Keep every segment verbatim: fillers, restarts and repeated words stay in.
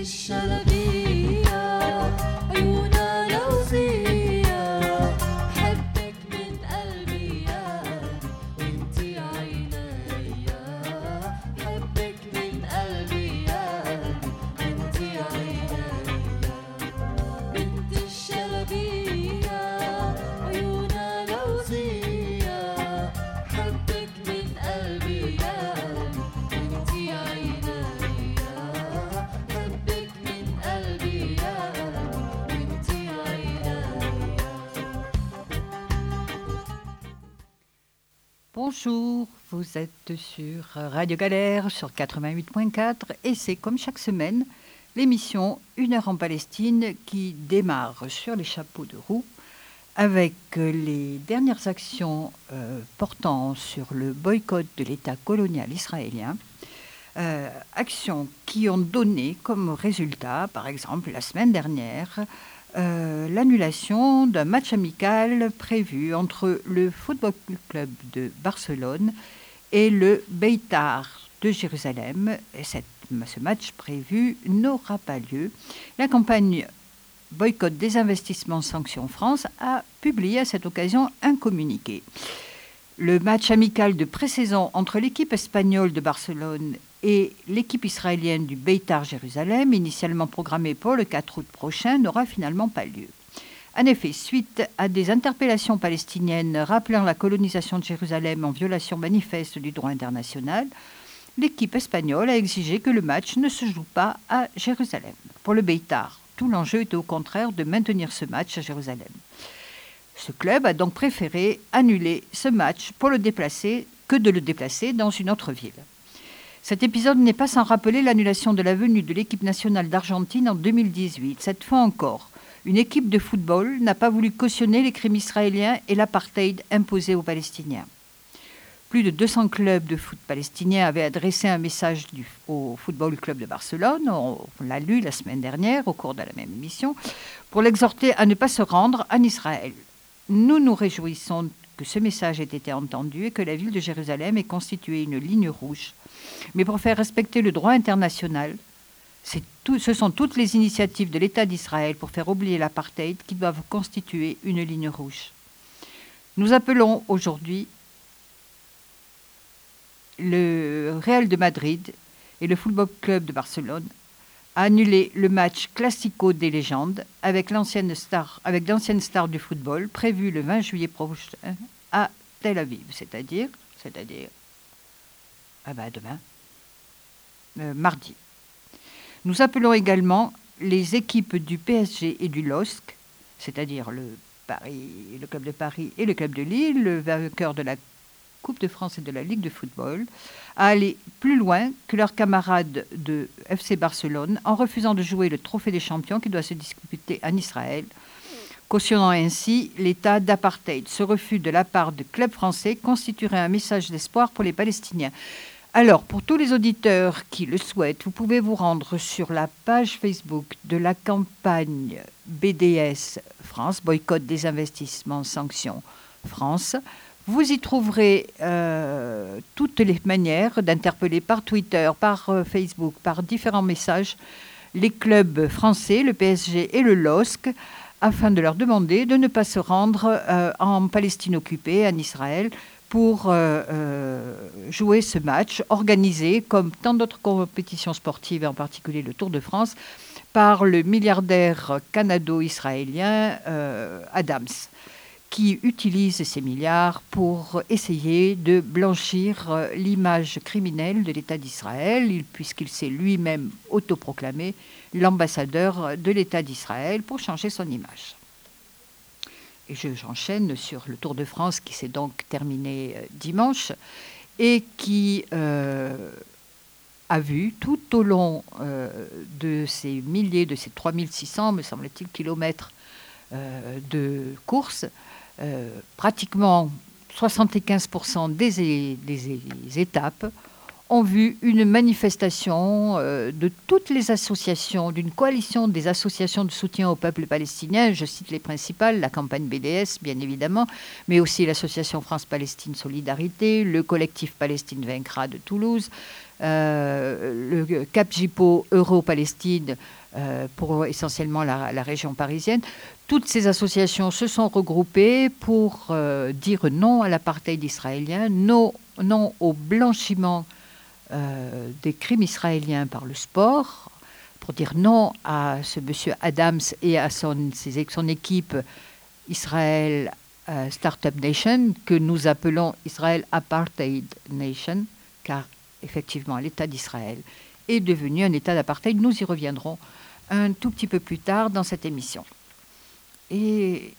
Bonjour, vous êtes sur Radio Galère sur quatre-vingt-huit point quatre et c'est comme chaque semaine l'émission Une heure en Palestine qui démarre sur les chapeaux de roue avec les dernières actions euh, portant sur le boycott de l'État colonial israélien. Euh, actions qui ont donné comme résultat, par exemple, la semaine dernière, euh, l'annulation d'un match amical prévu entre le Football Club de Barcelone et le Beitar de Jérusalem. Et cette, ce match prévu n'aura pas lieu. La campagne Boycott des investissements Sanctions France a publié à cette occasion un communiqué. Le match amical de pré-saison entre l'équipe espagnole de Barcelone et l'équipe israélienne du Beitar Jérusalem, initialement programmée pour le quatre août prochain, n'aura finalement pas lieu. En effet, suite à des interpellations palestiniennes rappelant la colonisation de Jérusalem en violation manifeste du droit international, l'équipe espagnole a exigé que le match ne se joue pas à Jérusalem. Pour le Beitar, tout l'enjeu était au contraire de maintenir ce match à Jérusalem. Ce club a donc préféré annuler ce match pour le déplacer que de le déplacer dans une autre ville. Cet épisode n'est pas sans rappeler l'annulation de la venue de l'équipe nationale d'Argentine en deux mille dix-huit. Cette fois encore, une équipe de football n'a pas voulu cautionner les crimes israéliens et l'apartheid imposé aux Palestiniens. Plus de deux cents clubs de foot palestiniens avaient adressé un message du, au Football Club de Barcelone, on, on l'a lu la semaine dernière au cours de la même émission, pour l'exhorter à ne pas se rendre en Israël. Nous nous réjouissons que ce message ait été entendu et que la ville de Jérusalem ait constitué une ligne rouge. Mais pour faire respecter le droit international, c'est tout, ce sont toutes les initiatives de l'État d'Israël pour faire oublier l'apartheid qui doivent constituer une ligne rouge. Nous appelons aujourd'hui le Real de Madrid et le Football Club de Barcelone à annuler le match Classico des légendes avec l'ancienne star, avec l'ancienne star du football prévu le vingt juillet prochain à Tel Aviv, c'est-à-dire, c'est-à-dire, ah ben demain, euh, mardi. Nous appelons également les équipes du P S G et du L O S C, c'est-à-dire le Paris, le club de Paris et le club de Lille, le vainqueur de la Coupe de France et de la Ligue de football, à aller plus loin que leurs camarades de F C Barcelone en refusant de jouer le Trophée des champions qui doit se disputer en Israël, cautionnant ainsi l'état d'apartheid. Ce refus de la part de clubs français constituerait un message d'espoir pour les Palestiniens. Alors, pour tous les auditeurs qui le souhaitent, vous pouvez vous rendre sur la page Facebook de la campagne B D S France, Boycott des investissements Sanctions France. Vous y trouverez euh, toutes les manières d'interpeller par Twitter, par euh, Facebook, par différents messages, les clubs français, le P S G et le L O S C, afin de leur demander de ne pas se rendre euh, en Palestine occupée, en Israël, pour euh, euh, jouer ce match organisé, comme tant d'autres compétitions sportives, en particulier le Tour de France, par le milliardaire canado-israélien euh, Adams, qui utilise ces milliards pour essayer de blanchir l'image criminelle de l'État d'Israël, puisqu'il s'est lui-même autoproclamé l'ambassadeur de l'État d'Israël pour changer son image. Et je, j'enchaîne sur le Tour de France qui s'est donc terminé dimanche et qui euh, a vu tout au long euh, de ces milliers, de ces trois mille six cents, me semble-t-il, kilomètres euh, de course, Euh, pratiquement soixante-quinze pour cent des, des, des étapes ont vu une manifestation euh, de toutes les associations, d'une coalition des associations de soutien au peuple palestinien. Je cite les principales, la campagne B D S, bien évidemment, mais aussi l'association France-Palestine Solidarité, le collectif Palestine Vaincra de Toulouse, euh, le Cap Jipo Euro-Palestine, euh, pour essentiellement la, la région parisienne. Toutes ces associations se sont regroupées pour euh, dire non à l'apartheid israélien, non, non au blanchiment Euh, des crimes israéliens par le sport, pour dire non à ce monsieur Adams et à son, ses, son équipe Israël euh, Startup Nation, que nous appelons Israël Apartheid Nation, car effectivement l'État d'Israël est devenu un État d'apartheid. Nous y reviendrons un tout petit peu plus tard dans cette émission. Et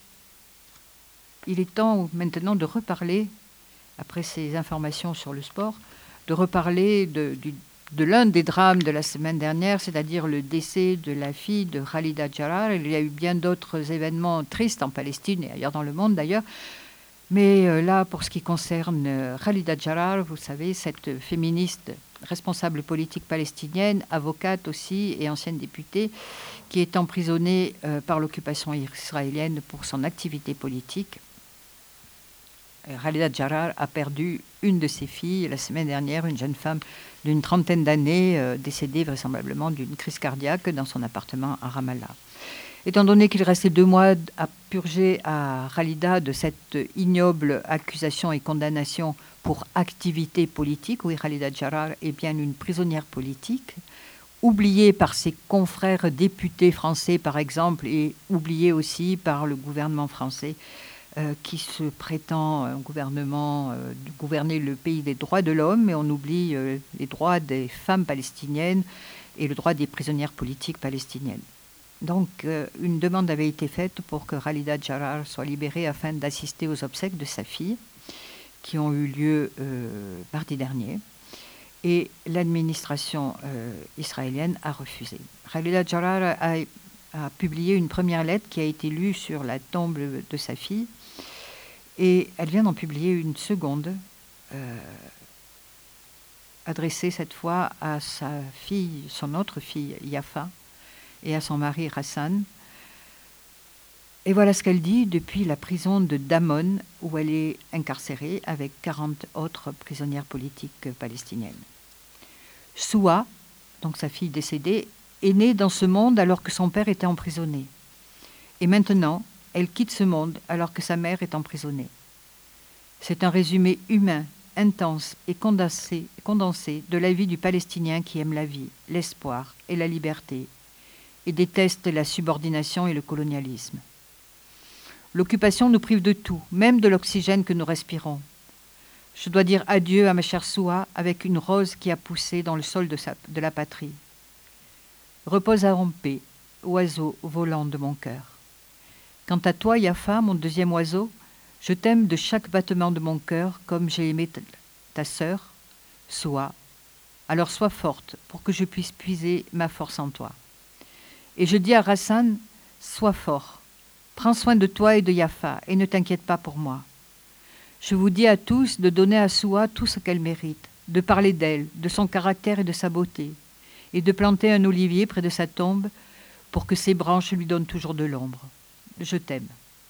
il est temps maintenant de reparler, après ces informations sur le sport, de reparler de, de, de l'un des drames de la semaine dernière, c'est-à-dire le décès de la fille de Khalida Jarrar. Il y a eu bien d'autres événements tristes en Palestine et ailleurs dans le monde d'ailleurs. Mais euh, là, pour ce qui concerne euh, Khalida Jarrar, vous savez, cette féministe responsable politique palestinienne, avocate aussi et ancienne députée, qui est emprisonnée euh, par l'occupation israélienne pour son activité politique. Khalida Jarrar a perdu une de ses filles la semaine dernière, une jeune femme d'une trentaine d'années, euh, décédée vraisemblablement d'une crise cardiaque dans son appartement à Ramallah. Étant donné qu'il restait deux mois à purger à Khalida de cette ignoble accusation et condamnation pour activité politique, oui, Khalida Jarrar est bien une prisonnière politique, oubliée par ses confrères députés français, par exemple, et oubliée aussi par le gouvernement français, Euh, qui se prétend un gouvernement euh, de gouverner le pays des droits de l'homme, mais on oublie euh, les droits des femmes palestiniennes et le droit des prisonnières politiques palestiniennes. Donc, euh, une demande avait été faite pour que Khalida Jarrar soit libérée afin d'assister aux obsèques de sa fille, qui ont eu lieu euh, mardi dernier. Et l'administration euh, israélienne a refusé. Khalida Jarrar a, a publié une première lettre qui a été lue sur la tombe de sa fille. Et elle vient d'en publier une seconde, euh, adressée cette fois à sa fille, son autre fille, Yafa, et à son mari, Hassan. Et voilà ce qu'elle dit depuis la prison de Damon, où elle est incarcérée avec quarante autres prisonnières politiques palestiniennes. Soua, donc sa fille décédée, est née dans ce monde alors que son père était emprisonné. Et maintenant, elle quitte ce monde alors que sa mère est emprisonnée. C'est un résumé humain, intense et condensé, condensé de la vie du Palestinien qui aime la vie, l'espoir et la liberté et déteste la subordination et le colonialisme. L'occupation nous prive de tout, même de l'oxygène que nous respirons. Je dois dire adieu à ma chère Soua avec une rose qui a poussé dans le sol de, sa, de la patrie. Repose en paix, oiseau volant de mon cœur. Quant à toi, Yafa, mon deuxième oiseau, je t'aime de chaque battement de mon cœur comme j'ai aimé ta, ta sœur, Soua. Alors sois forte pour que je puisse puiser ma force en toi. Et je dis à Hassan, sois fort, prends soin de toi et de Yafa et ne t'inquiète pas pour moi. Je vous dis à tous de donner à Soua tout ce qu'elle mérite, de parler d'elle, de son caractère et de sa beauté, et de planter un olivier près de sa tombe pour que ses branches lui donnent toujours de l'ombre. Je t'aime.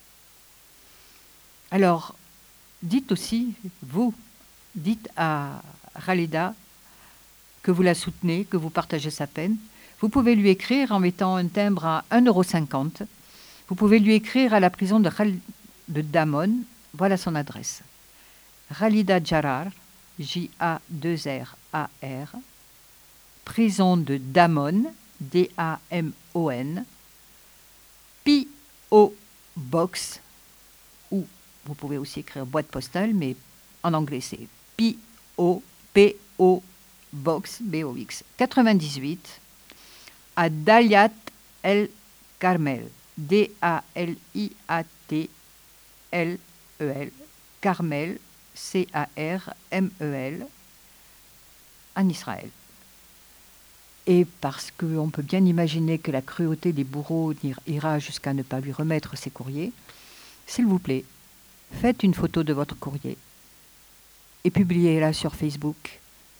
Alors, dites aussi, vous, dites à Khalida que vous la soutenez, que vous partagez sa peine. Vous pouvez lui écrire en mettant un timbre à un euro cinquante. Vous pouvez lui écrire à la prison de, Khal- de Damon. Voilà son adresse. Khalida Jarrar, J A deux R A R, prison de Damon, D A M O N, P O Box, ou vous pouvez aussi écrire boîte postale, mais en anglais c'est P O P O Box, B O X, quatre-vingt-dix-huit, à Daliat El Carmel, D A L I A T L E L, Carmel, C A R M E L, en Israël. Et parce qu'on peut bien imaginer que la cruauté des bourreaux ira jusqu'à ne pas lui remettre ses courriers, s'il vous plaît, faites une photo de votre courrier et publiez-la sur Facebook.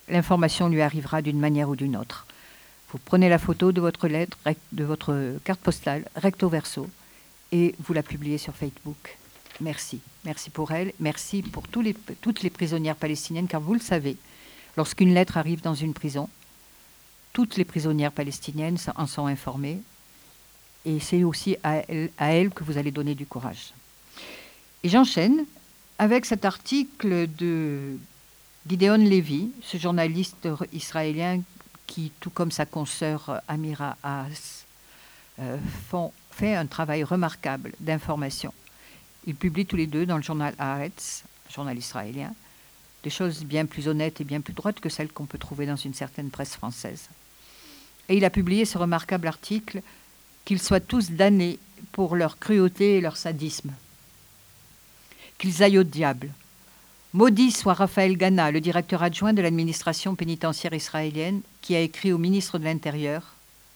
l'information lui arrivera d'une manière ou d'une autre. Vous prenez la photo de votre lettre, de votre carte postale, recto verso, et vous la publiez sur Facebook. Merci. Merci pour elle. Merci pour tous les, toutes les prisonnières palestiniennes, car vous le savez, lorsqu'une lettre arrive dans une prison, toutes les prisonnières palestiniennes en sont informées, et c'est aussi à elles, à elles que vous allez donner du courage. Et j'enchaîne avec cet article de Gideon Levy, ce journaliste israélien qui, tout comme sa consoeur Amira Haas, euh, font, fait un travail remarquable d'information. Ils publient tous les deux dans le journal Haaretz, journal israélien, des choses bien plus honnêtes et bien plus droites que celles qu'on peut trouver dans une certaine presse française. Et il a publié ce remarquable article « Qu'ils soient tous damnés pour leur cruauté et leur sadisme. Qu'ils aillent au diable. Maudit soit Raphaël Gana, le directeur adjoint de l'administration pénitentiaire israélienne, qui a écrit au ministre de l'Intérieur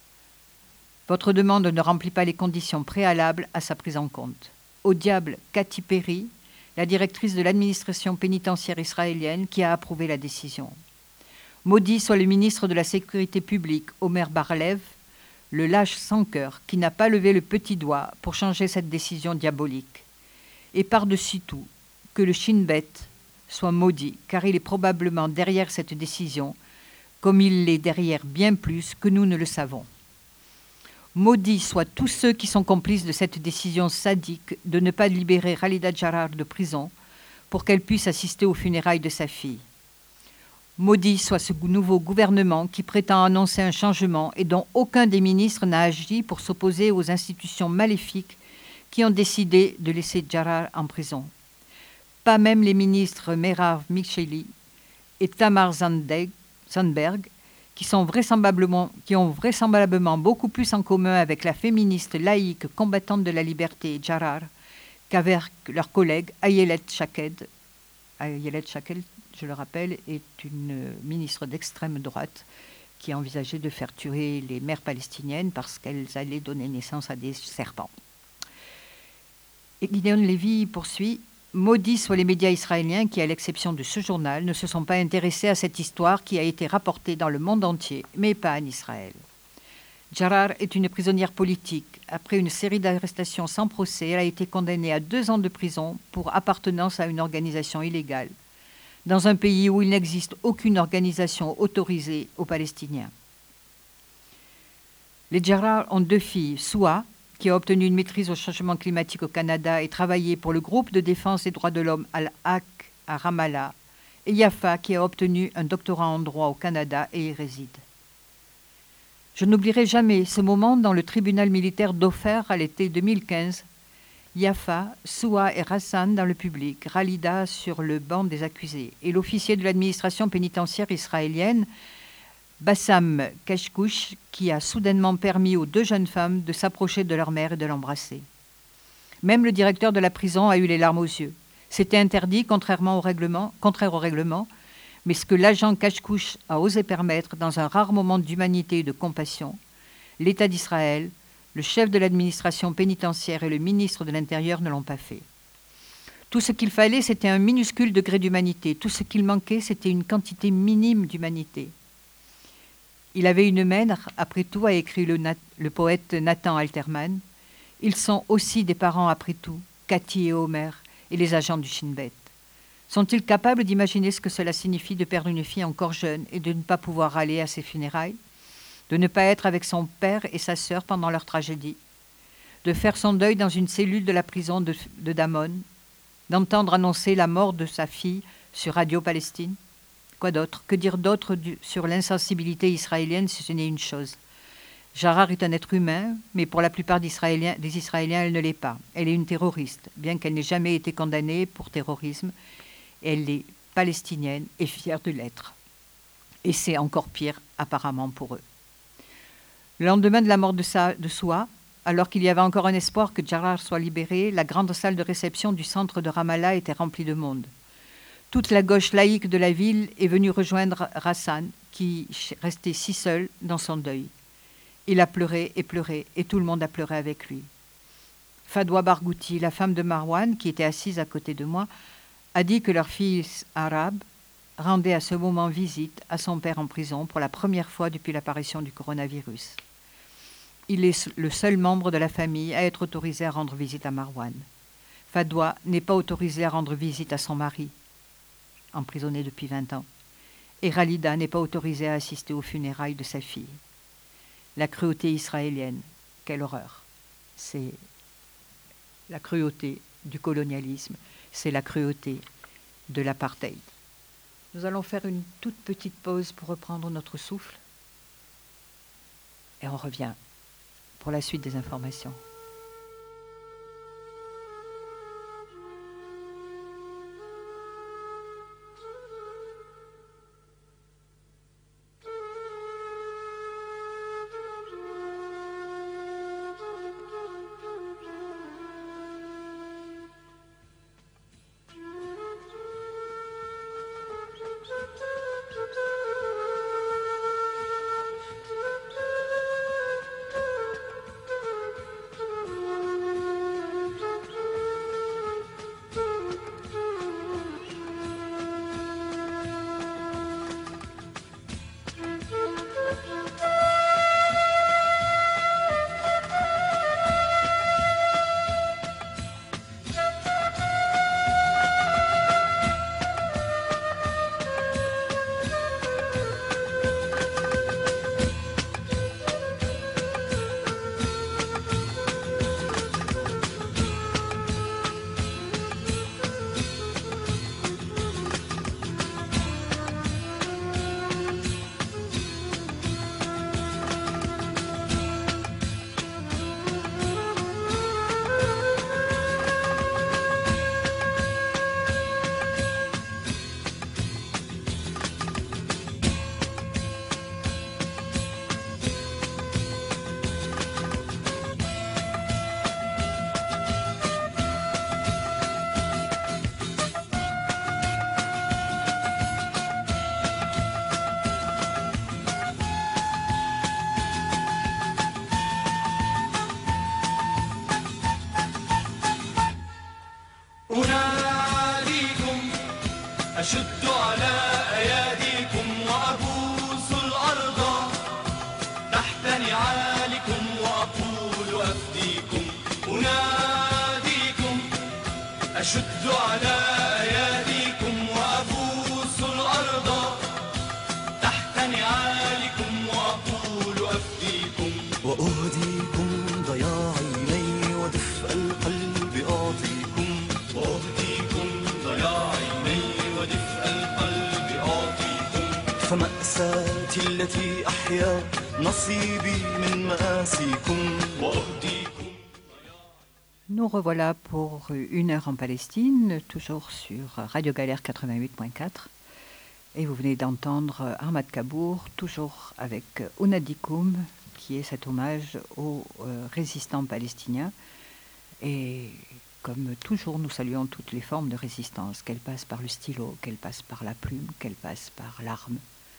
« Votre demande ne remplit pas les conditions préalables à sa prise en compte. Au diable Cathy Perry, la directrice de l'administration pénitentiaire israélienne, qui a approuvé la décision. Maudit soit le ministre de la Sécurité publique, Omer Bar-Lev, le lâche sans cœur, qui n'a pas levé le petit doigt pour changer cette décision diabolique. Et par-dessus tout, que le Shin Bet soit maudit, car il est probablement derrière cette décision, comme il l'est derrière bien plus que nous ne le savons. Maudits soient tous ceux qui sont complices de cette décision sadique de ne pas libérer Khalida Jarrar de prison pour qu'elle puisse assister aux funérailles de sa fille. Maudit soit ce nouveau gouvernement qui prétend annoncer un changement et dont aucun des ministres n'a agi pour s'opposer aux institutions maléfiques qui ont décidé de laisser Jarrar en prison. Pas même les ministres Merav Micheli et Tamar Zandberg, qui, sont vraisemblablement, qui ont vraisemblablement beaucoup plus en commun avec la féministe laïque combattante de la liberté Jarrar qu'avec leur collègue Ayelet Shaked. Ayelet Shaked, je le rappelle, est une ministre d'extrême droite qui a envisagé de faire tuer les mères palestiniennes parce qu'elles allaient donner naissance à des serpents. Et Gideon Levy poursuit « Maudits soient les médias israéliens qui, à l'exception de ce journal, ne se sont pas intéressés à cette histoire qui a été rapportée dans le monde entier, mais pas en Israël. Jarrar est une prisonnière politique. Après une série d'arrestations sans procès, elle a été condamnée à deux ans de prison pour appartenance à une organisation illégale, dans un pays où il n'existe aucune organisation autorisée aux Palestiniens. Les Jarrar ont deux filles, Soua, qui a obtenu une maîtrise au changement climatique au Canada et travaillé pour le groupe de défense des droits de l'homme Al-Haq à Ramallah, et Yafa, qui a obtenu un doctorat en droit au Canada et y réside. Je n'oublierai jamais ce moment dans le tribunal militaire d'Ofer à l'été deux mille quinze. Yafa, Soua et Rassan dans le public, Khalida sur le banc des accusés, et l'officier de l'administration pénitentiaire israélienne, Bassam Kashkouch, qui a soudainement permis aux deux jeunes femmes de s'approcher de leur mère et de l'embrasser. Même le directeur de la prison a eu les larmes aux yeux. C'était interdit, contrairement au règlement, contraire au règlement, mais ce que l'agent Kashkouch a osé permettre dans un rare moment d'humanité et de compassion, l'État d'Israël, le chef de l'administration pénitentiaire et le ministre de l'Intérieur ne l'ont pas fait. Tout ce qu'il fallait, c'était un minuscule degré d'humanité. Tout ce qu'il manquait, c'était une quantité minime d'humanité. Il avait une mère, après tout, a écrit le, nat- le poète Nathan Alterman. Ils sont aussi des parents, après tout, Cathy et Homer, et les agents du Shin Bet. Sont-ils capables d'imaginer ce que cela signifie de perdre une fille encore jeune et de ne pas pouvoir aller à ses funérailles, de ne pas être avec son père et sa sœur pendant leur tragédie, de faire son deuil dans une cellule de la prison de, de Damon, d'entendre annoncer la mort de sa fille sur Radio Palestine? Quoi d'autre? Que dire d'autre du, sur l'insensibilité israélienne si ce n'est une chose? Jarrar est un être humain, mais pour la plupart des Israéliens, des Israéliens, elle ne l'est pas. Elle est une terroriste, bien qu'elle n'ait jamais été condamnée pour terrorisme. Elle est palestinienne et fière de l'être. Et c'est encore pire, apparemment, pour eux. Le lendemain de la mort de, Sa, de Soua, alors qu'il y avait encore un espoir que Jarrar soit libéré, la grande salle de réception du centre de Ramallah était remplie de monde. Toute la gauche laïque de la ville est venue rejoindre Rassan, qui restait si seul dans son deuil. Il a pleuré et pleuré, et tout le monde a pleuré avec lui. Fadwa Barghouti, la femme de Marwan, qui était assise à côté de moi, a dit que leur fils arabe rendait à ce moment visite à son père en prison pour la première fois depuis l'apparition du coronavirus. Il est le seul membre de la famille à être autorisé à rendre visite à Marwan. Fadwa n'est pas autorisée à rendre visite à son mari, emprisonné depuis vingt ans. Et Khalida n'est pas autorisée à assister aux funérailles de sa fille. La cruauté israélienne, quelle horreur. C'est la cruauté du colonialisme, c'est la cruauté de l'apartheid. Nous allons faire une toute petite pause pour reprendre notre souffle. Et on revient pour la suite des informations. أشد على أياديكم وأبوس الأرض تحت نعالكم وأقول أفديكم أناديكم أشد على أياديكم وأبوس الأرض تحت نعالكم وأقول أفديكم وأهديكم ضياع عيني ودفء القلب أعطيكم وأهديكم ضياع عيني ودفء القلب أعطيكم فمأساتي التي أحيا نصيبي من مآسيكم وأهديكم. Nous revoilà pour une heure en Palestine, toujours sur Radio Galère quatre-vingt-huit point quatre. Et vous venez d'entendre Ahmad Kabour, toujours avec Unadikoum, qui est cet hommage aux euh, résistants palestiniens. Et comme toujours, nous saluons toutes les formes de résistance, qu'elles passent par le stylo, qu'elles passent par la plume, qu'elles passent par l'arme.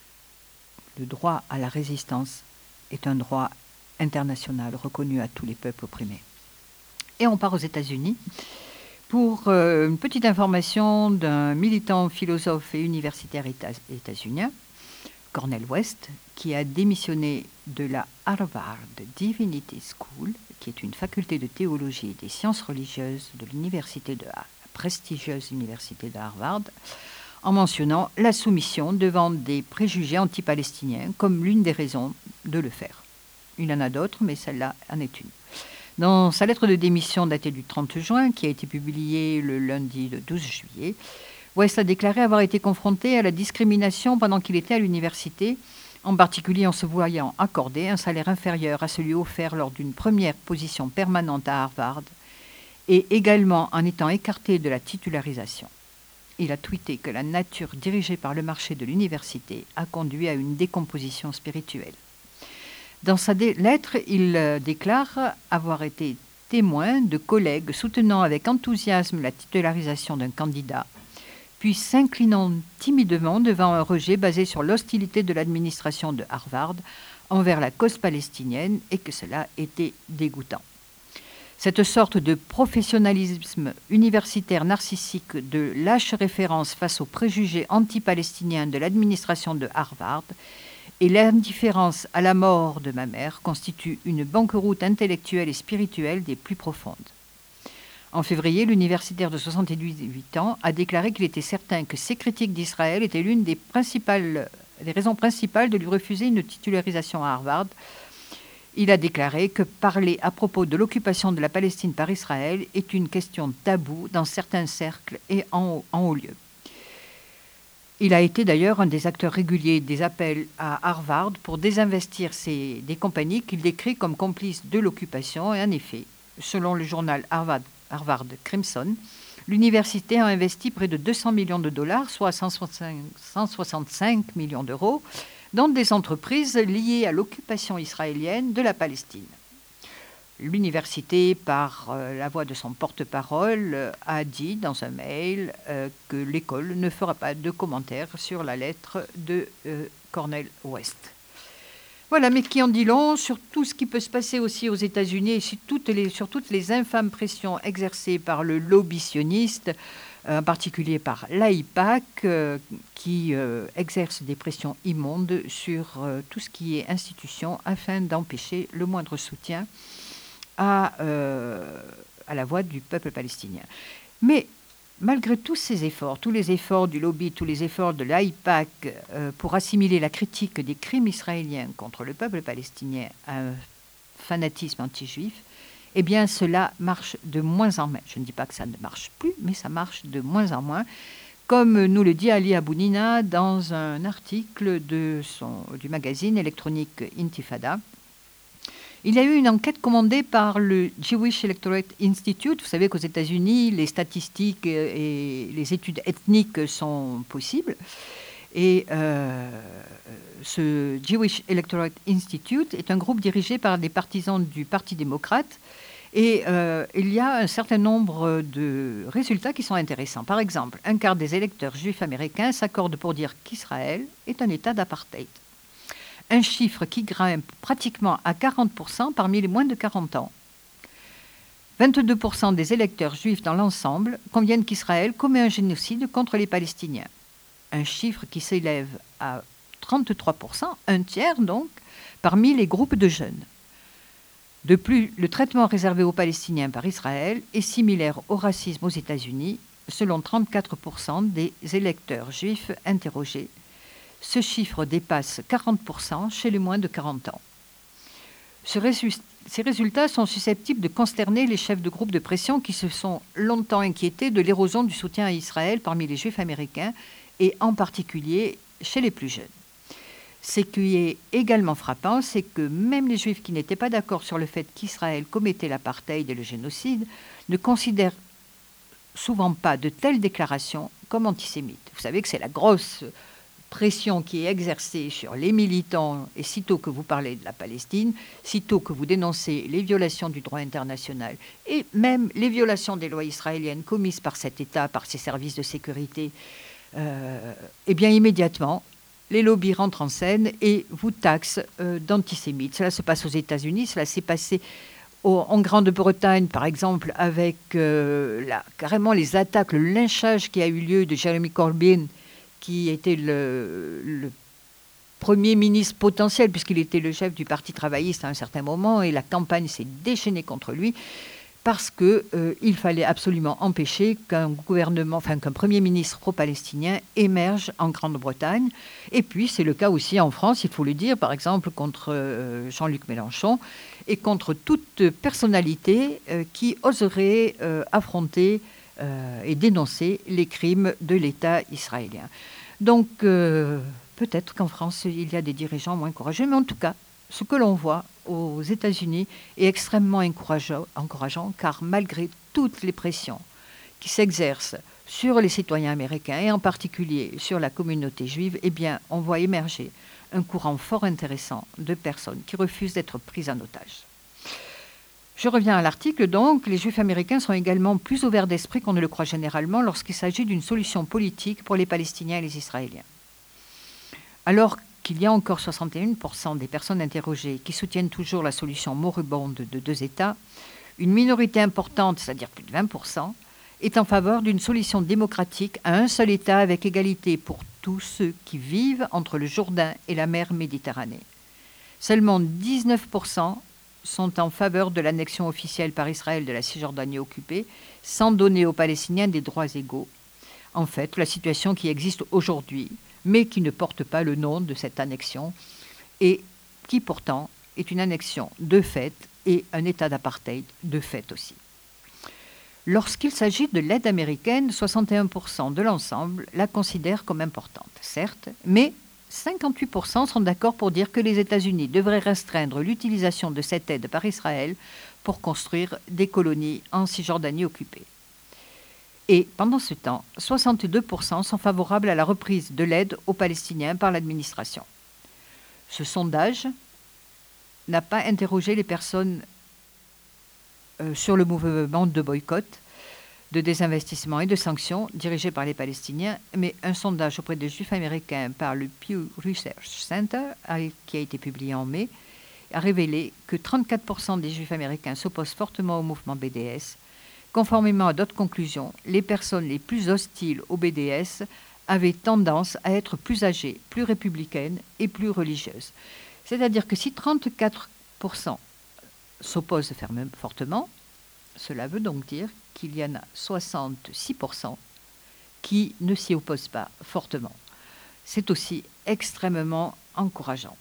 Le droit à la résistance est un droit international reconnu à tous les peuples opprimés. Et on part aux États-Unis pour euh, une petite information d'un militant philosophe et universitaire éta- états-unien, Cornel West, qui a démissionné de la Harvard Divinity School, qui est une faculté de théologie et des sciences religieuses de l'université de la prestigieuse université de Harvard, en mentionnant la soumission devant des préjugés anti-palestiniens comme l'une des raisons de le faire. Il y en a d'autres, mais celle-là en est une. Dans sa lettre de démission datée du trente juin, qui a été publiée le lundi le douze juillet, West a déclaré avoir été confronté à la discrimination pendant qu'il était à l'université, en particulier en se voyant accorder un salaire inférieur à celui offert lors d'une première position permanente à Harvard, et également en étant écarté de la titularisation. Il a tweeté que la nature dirigée par le marché de l'université a conduit à une décomposition spirituelle. Dans sa dé- lettre, il euh, déclare avoir été témoin de collègues soutenant avec enthousiasme la titularisation d'un candidat, puis s'inclinant timidement devant un rejet basé sur l'hostilité de l'administration de Harvard envers la cause palestinienne et que cela était dégoûtant. Cette sorte de professionnalisme universitaire narcissique de lâche référence face aux préjugés anti-palestiniens de l'administration de Harvard et l'indifférence à la mort de ma mère constituent une banqueroute intellectuelle et spirituelle des plus profondes. En février, l'universitaire de soixante-dix-huit ans a déclaré qu'il était certain que ses critiques d'Israël étaient l'une des, principales, des raisons principales de lui refuser une titularisation à Harvard. Il a déclaré que parler à propos de l'occupation de la Palestine par Israël est une question taboue dans certains cercles et en, en haut lieu. Il a été d'ailleurs un des acteurs réguliers des appels à Harvard pour désinvestir ces, des compagnies qu'il décrit comme complices de l'occupation. Et en effet, selon le journal Harvard, Harvard Crimson, l'université a investi près de deux cents millions de dollars, soit cent soixante-cinq millions d'euros, dans des entreprises liées à l'occupation israélienne de la Palestine. L'université, par euh, la voix de son porte-parole, euh, a dit dans un mail euh, que l'école ne fera pas de commentaires sur la lettre de euh, Cornel West. Voilà, mais qui en dit long sur tout ce qui peut se passer aussi aux États-Unis et sur toutes les, sur toutes les infâmes pressions exercées par le lobby sioniste, en particulier par l'A I P A C, euh, qui euh, exerce des pressions immondes sur euh, tout ce qui est institution afin d'empêcher le moindre soutien à, euh, à la voix du peuple palestinien. Mais malgré tous ces efforts, tous les efforts du lobby, tous les efforts de l'A I P A C euh, pour assimiler la critique des crimes israéliens contre le peuple palestinien à un fanatisme anti-juif, eh bien, cela marche de moins en moins. Je ne dis pas que ça ne marche plus, mais ça marche de moins en moins, comme nous le dit Ali Abounina dans un article de son, du magazine électronique Intifada. Il y a eu une enquête commandée par le Jewish Electorate Institute. Vous savez qu'aux États-Unis, les statistiques et les études ethniques sont possibles. Et euh, ce Jewish Electorate Institute est un groupe dirigé par des partisans du Parti démocrate. Et euh, il y a un certain nombre de résultats qui sont intéressants. Par exemple, un quart des électeurs juifs américains s'accordent pour dire qu'Israël est un État d'apartheid. Un chiffre qui grimpe pratiquement à quarante pour cent parmi les moins de quarante ans. vingt-deux pour cent des électeurs juifs dans l'ensemble conviennent qu'Israël commet un génocide contre les Palestiniens. Un chiffre qui s'élève à trente-trois pour cent, un tiers donc, parmi les groupes de jeunes. De plus, le traitement réservé aux Palestiniens par Israël est similaire au racisme aux États-Unis, selon trente-quatre pour cent des électeurs juifs interrogés. Ce chiffre dépasse quarante pour cent chez les moins de quarante ans. Ce résu- ces résultats sont susceptibles de consterner les chefs de groupe de pression qui se sont longtemps inquiétés de l'érosion du soutien à Israël parmi les juifs américains et en particulier chez les plus jeunes. Ce qui est également frappant, c'est que même les juifs qui n'étaient pas d'accord sur le fait qu'Israël commettait l'apartheid et le génocide ne considèrent souvent pas de telles déclarations comme antisémites. Vous savez que c'est la grosse pression qui est exercée sur les militants, et sitôt que vous parlez de la Palestine, sitôt que vous dénoncez les violations du droit international et même les violations des lois israéliennes commises par cet État, par ses services de sécurité, euh, eh bien immédiatement, les lobbies rentrent en scène et vous taxent euh, d'antisémites. Cela se passe aux États-Unis, cela s'est passé au, en Grande-Bretagne, par exemple, avec euh, la, carrément les attaques, le lynchage qui a eu lieu de Jeremy Corbyn, qui était le, le Premier ministre potentiel, puisqu'il était le chef du Parti travailliste à un certain moment, et la campagne s'est déchaînée contre lui, parce qu'il euh, fallait absolument empêcher qu'un gouvernement, enfin qu'un Premier ministre pro-palestinien émerge en Grande-Bretagne. Et puis, c'est le cas aussi en France, il faut le dire, par exemple, contre euh, Jean-Luc Mélenchon, et contre toute personnalité euh, qui oserait euh, affronter euh, et dénoncer les crimes de l'État israélien. Donc, euh, peut-être qu'en France, il y a des dirigeants moins courageux, mais en tout cas, ce que l'on voit aux États-Unis est extrêmement encourageant, encourageant, car malgré toutes les pressions qui s'exercent sur les citoyens américains, et en particulier sur la communauté juive, eh bien, on voit émerger un courant fort intéressant de personnes qui refusent d'être prises en otage. Je reviens à l'article, donc. Les Juifs américains sont également plus ouverts d'esprit qu'on ne le croit généralement lorsqu'il s'agit d'une solution politique pour les Palestiniens et les Israéliens. Alors qu'il y a encore soixante et un pour cent des personnes interrogées qui soutiennent toujours la solution moribonde de deux États, Une minorité importante, c'est-à-dire plus de vingt pour cent, est en faveur d'une solution démocratique à un seul État avec égalité pour tous ceux qui vivent entre le Jourdain et la mer Méditerranée. Seulement dix-neuf pour cent sont en faveur de l'annexion officielle par Israël de la Cisjordanie occupée, sans donner aux Palestiniens des droits égaux. En fait, la situation qui existe aujourd'hui, mais qui ne porte pas le nom de cette annexion, et qui pourtant est une annexion de fait et un état d'apartheid de fait aussi. Lorsqu'il s'agit de l'aide américaine, soixante et un pour cent de l'ensemble la considèrent comme importante, certes, mais cinquante-huit pour cent sont d'accord pour dire que les États-Unis devraient restreindre l'utilisation de cette aide par Israël pour construire des colonies en Cisjordanie occupée. Et pendant ce temps, soixante-deux pour cent sont favorables à la reprise de l'aide aux Palestiniens par l'administration. Ce sondage n'a pas interrogé les personnes euh, sur le mouvement de boycott, de désinvestissement et de sanctions dirigé par les Palestiniens, mais un sondage auprès des Juifs américains par le Pew Research Center, qui a été publié en mai, a révélé que trente-quatre pour cent des Juifs américains s'opposent fortement au mouvement B D S. Conformément à d'autres conclusions, les personnes les plus hostiles au B D S avaient tendance à être plus âgées, plus républicaines et plus religieuses. C'est-à-dire que si trente-quatre pour cent s'opposent fermement, fortement, cela veut donc dire qu'il y en a soixante-six pour cent qui ne s'y opposent pas fortement. C'est aussi extrêmement encourageant.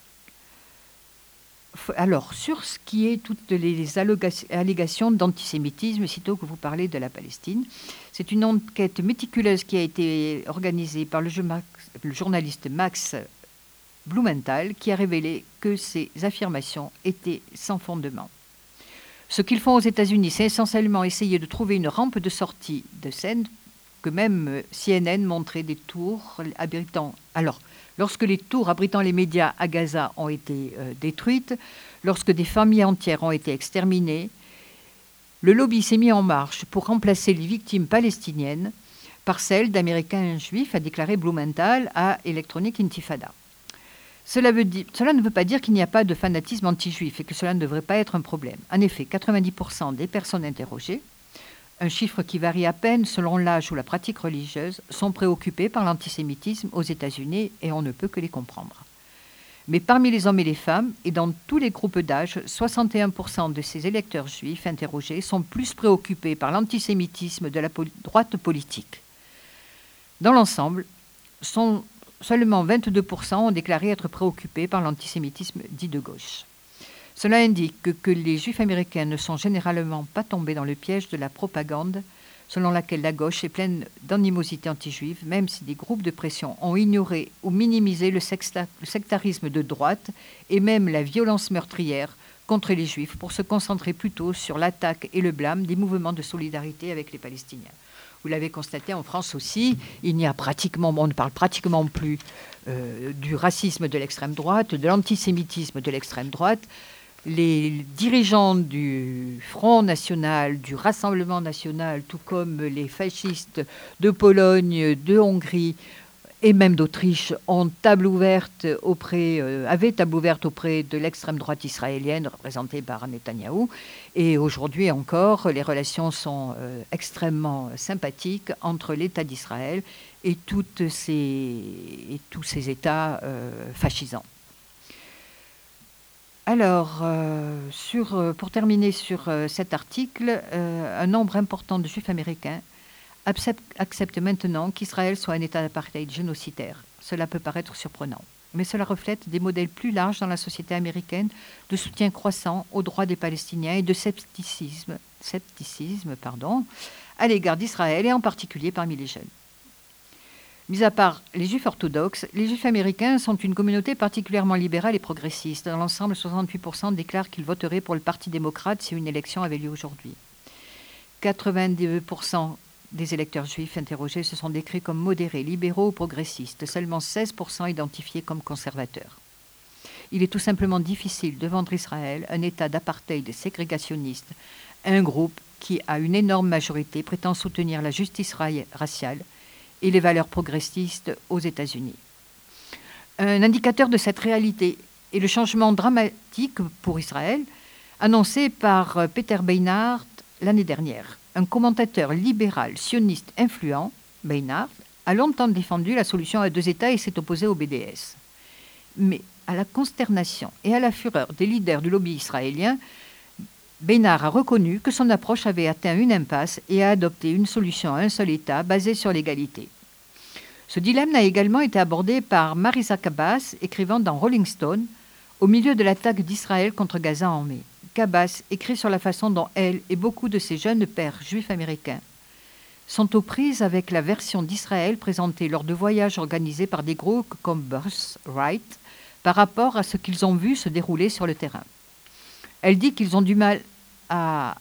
Alors, sur ce qui est toutes les allégations d'antisémitisme, sitôt que vous parlez de la Palestine, c'est une enquête méticuleuse qui a été organisée par le journaliste Max Blumenthal, qui a révélé que ces affirmations étaient sans fondement. Ce qu'ils font aux États-Unis, c'est essentiellement essayer de trouver une rampe de sortie de scène que même C N N montrait des tours abritant. Alors, lorsque les tours abritant les médias à Gaza ont été euh, détruites, lorsque des familles entières ont été exterminées, le lobby s'est mis en marche pour remplacer les victimes palestiniennes par celles d'Américains juifs, a déclaré Blumenthal à Electronic Intifada. Cela, veut dire, cela ne veut pas dire qu'il n'y a pas de fanatisme anti-juif et que cela ne devrait pas être un problème. En effet, quatre-vingt-dix pour cent des personnes interrogées, un chiffre qui varie à peine selon l'âge ou la pratique religieuse, sont préoccupées par l'antisémitisme aux États-Unis et on ne peut que les comprendre. Mais parmi les hommes et les femmes, et dans tous les groupes d'âge, soixante et un pour cent de ces électeurs juifs interrogés sont plus préoccupés par l'antisémitisme de la po- droite politique. Dans l'ensemble, sont seulement vingt-deux pour cent ont déclaré être préoccupés par l'antisémitisme dit de gauche. Cela indique que, que les Juifs américains ne sont généralement pas tombés dans le piège de la propagande selon laquelle la gauche est pleine d'animosité anti-juive, même si des groupes de pression ont ignoré ou minimisé le, sexta- le sectarisme de droite et même la violence meurtrière contre les Juifs pour se concentrer plutôt sur l'attaque et le blâme des mouvements de solidarité avec les Palestiniens. Vous l'avez constaté en France aussi, il n'y a pratiquement, on ne parle pratiquement plus euh, du racisme de l'extrême droite, de l'antisémitisme de l'extrême droite. Les dirigeants du Front National, du Rassemblement National, tout comme les fascistes de Pologne, de Hongrie et même d'Autriche, ont table ouverte auprès, euh, avaient table ouverte auprès de l'extrême droite israélienne représentée par Netanyahou. Et aujourd'hui encore, les relations sont euh, extrêmement sympathiques entre l'État d'Israël et, toutes ces, et tous ces États euh, fascisants. Alors, euh, sur, euh, pour terminer sur euh, cet article, euh, un nombre important de Juifs américains accepte, accepte maintenant qu'Israël soit un État d'apartheid génocidaire. Cela peut paraître surprenant, mais cela reflète des modèles plus larges dans la société américaine de soutien croissant aux droits des Palestiniens et de scepticisme, scepticisme pardon, à l'égard d'Israël et en particulier parmi les jeunes. Mis à part les Juifs orthodoxes, les Juifs américains sont une communauté particulièrement libérale et progressiste. Dans l'ensemble, soixante-huit pour cent déclarent qu'ils voteraient pour le Parti démocrate si une élection avait lieu aujourd'hui. quatre-vingt-deux pour cent des électeurs juifs interrogés se sont décrits comme modérés, libéraux ou progressistes, seulement seize pour cent identifiés comme conservateurs. Il est tout simplement difficile de vendre Israël, un État d'apartheid ségrégationniste, à un groupe qui, à une énorme majorité, prétend soutenir la justice raciale et les valeurs progressistes aux États-Unis. Un indicateur de cette réalité est le changement dramatique pour Israël annoncé par euh, Peter Beinart l'année dernière. Un commentateur libéral sioniste influent, Beinart, a longtemps défendu la solution à deux États et s'est opposé au B D S. Mais à la consternation et à la fureur des leaders du lobby israélien, Beinart a reconnu que son approche avait atteint une impasse et a adopté une solution à un seul État basée sur l'égalité. Ce dilemme a également été abordé par Marisa Kabas, écrivant dans Rolling Stone, au milieu de l'attaque d'Israël contre Gaza en mai. Kabas écrit sur la façon dont elle et beaucoup de ses jeunes pères juifs américains sont aux prises avec la version d'Israël présentée lors de voyages organisés par des groupes comme Birthright par rapport à ce qu'ils ont vu se dérouler sur le terrain. Elle dit qu'ils ont du mal à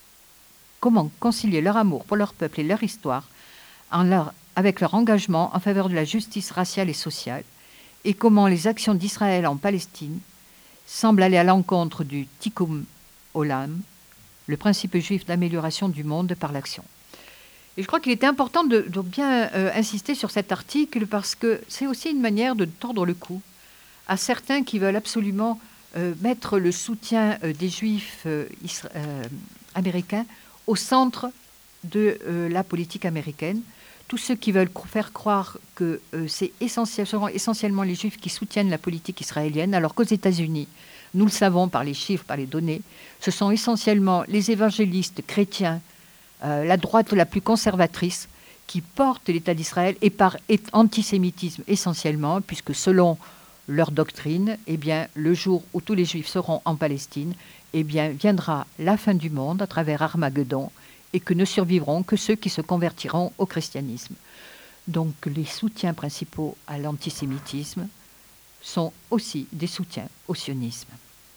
comment concilier leur amour pour leur peuple et leur histoire en leur, avec leur engagement en faveur de la justice raciale et sociale, et comment les actions d'Israël en Palestine semblent aller à l'encontre du Tikkun Olam, le principe juif d'amélioration du monde par l'action. Et je crois qu'il était important de, de bien euh, insister sur cet article parce que c'est aussi une manière de tordre le cou à certains qui veulent absolument euh, mettre le soutien euh, des juifs euh, isra- euh, américains au centre de euh, la politique américaine. Tous ceux qui veulent faire croire que euh, c'est essentiellement, essentiellement les juifs qui soutiennent la politique israélienne, alors qu'aux États-Unis, nous le savons par les chiffres, par les données, ce sont essentiellement les évangélistes chrétiens, euh, la droite la plus conservatrice, qui portent l'État d'Israël et par antisémitisme essentiellement, puisque selon leur doctrine, eh bien, le jour où tous les juifs seront en Palestine, eh bien, viendra la fin du monde à travers Armageddon, et que ne survivront que ceux qui se convertiront au christianisme. Donc les soutiens principaux à l'antisémitisme sont aussi des soutiens au sionisme.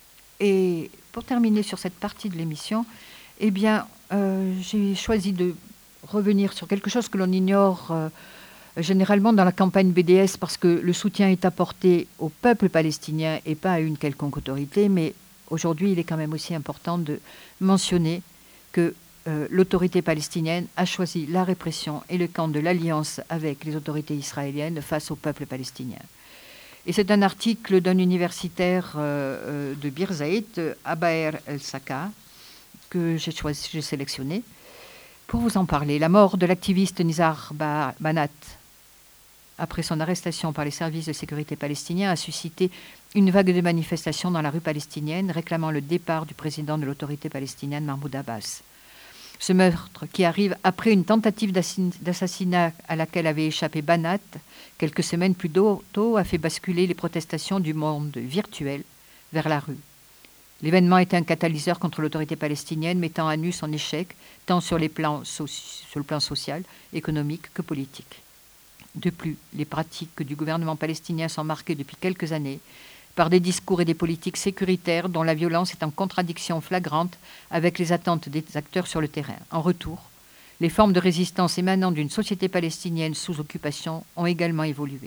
Et pour terminer sur cette partie de l'émission, eh bien, euh, j'ai choisi de revenir sur quelque chose que l'on ignore euh, généralement dans la campagne B D S parce que le soutien est apporté au peuple palestinien et pas à une quelconque autorité, mais aujourd'hui, il est quand même aussi important de mentionner que Euh, l'autorité palestinienne a choisi la répression et le camp de l'alliance avec les autorités israéliennes face au peuple palestinien. Et c'est un article d'un universitaire euh, de Birzeit, Abaer El-Saka, que j'ai choisi, j'ai sélectionné pour vous en parler. La mort de l'activiste Nizar Banat après son arrestation par les services de sécurité palestiniens a suscité une vague de manifestations dans la rue palestinienne réclamant le départ du président de l'autorité palestinienne Mahmoud Abbas. Ce meurtre, qui arrive après une tentative d'assassinat à laquelle avait échappé Banat quelques semaines plus tôt, a fait basculer les protestations du monde virtuel vers la rue. L'événement était un catalyseur contre l'autorité palestinienne, mettant à nu son échec, tant sur, les plans so- sur le plan social, économique que politique. De plus, les pratiques du gouvernement palestinien sont marquées depuis quelques années par des discours et des politiques sécuritaires dont la violence est en contradiction flagrante avec les attentes des acteurs sur le terrain. En retour, les formes de résistance émanant d'une société palestinienne sous occupation ont également évolué.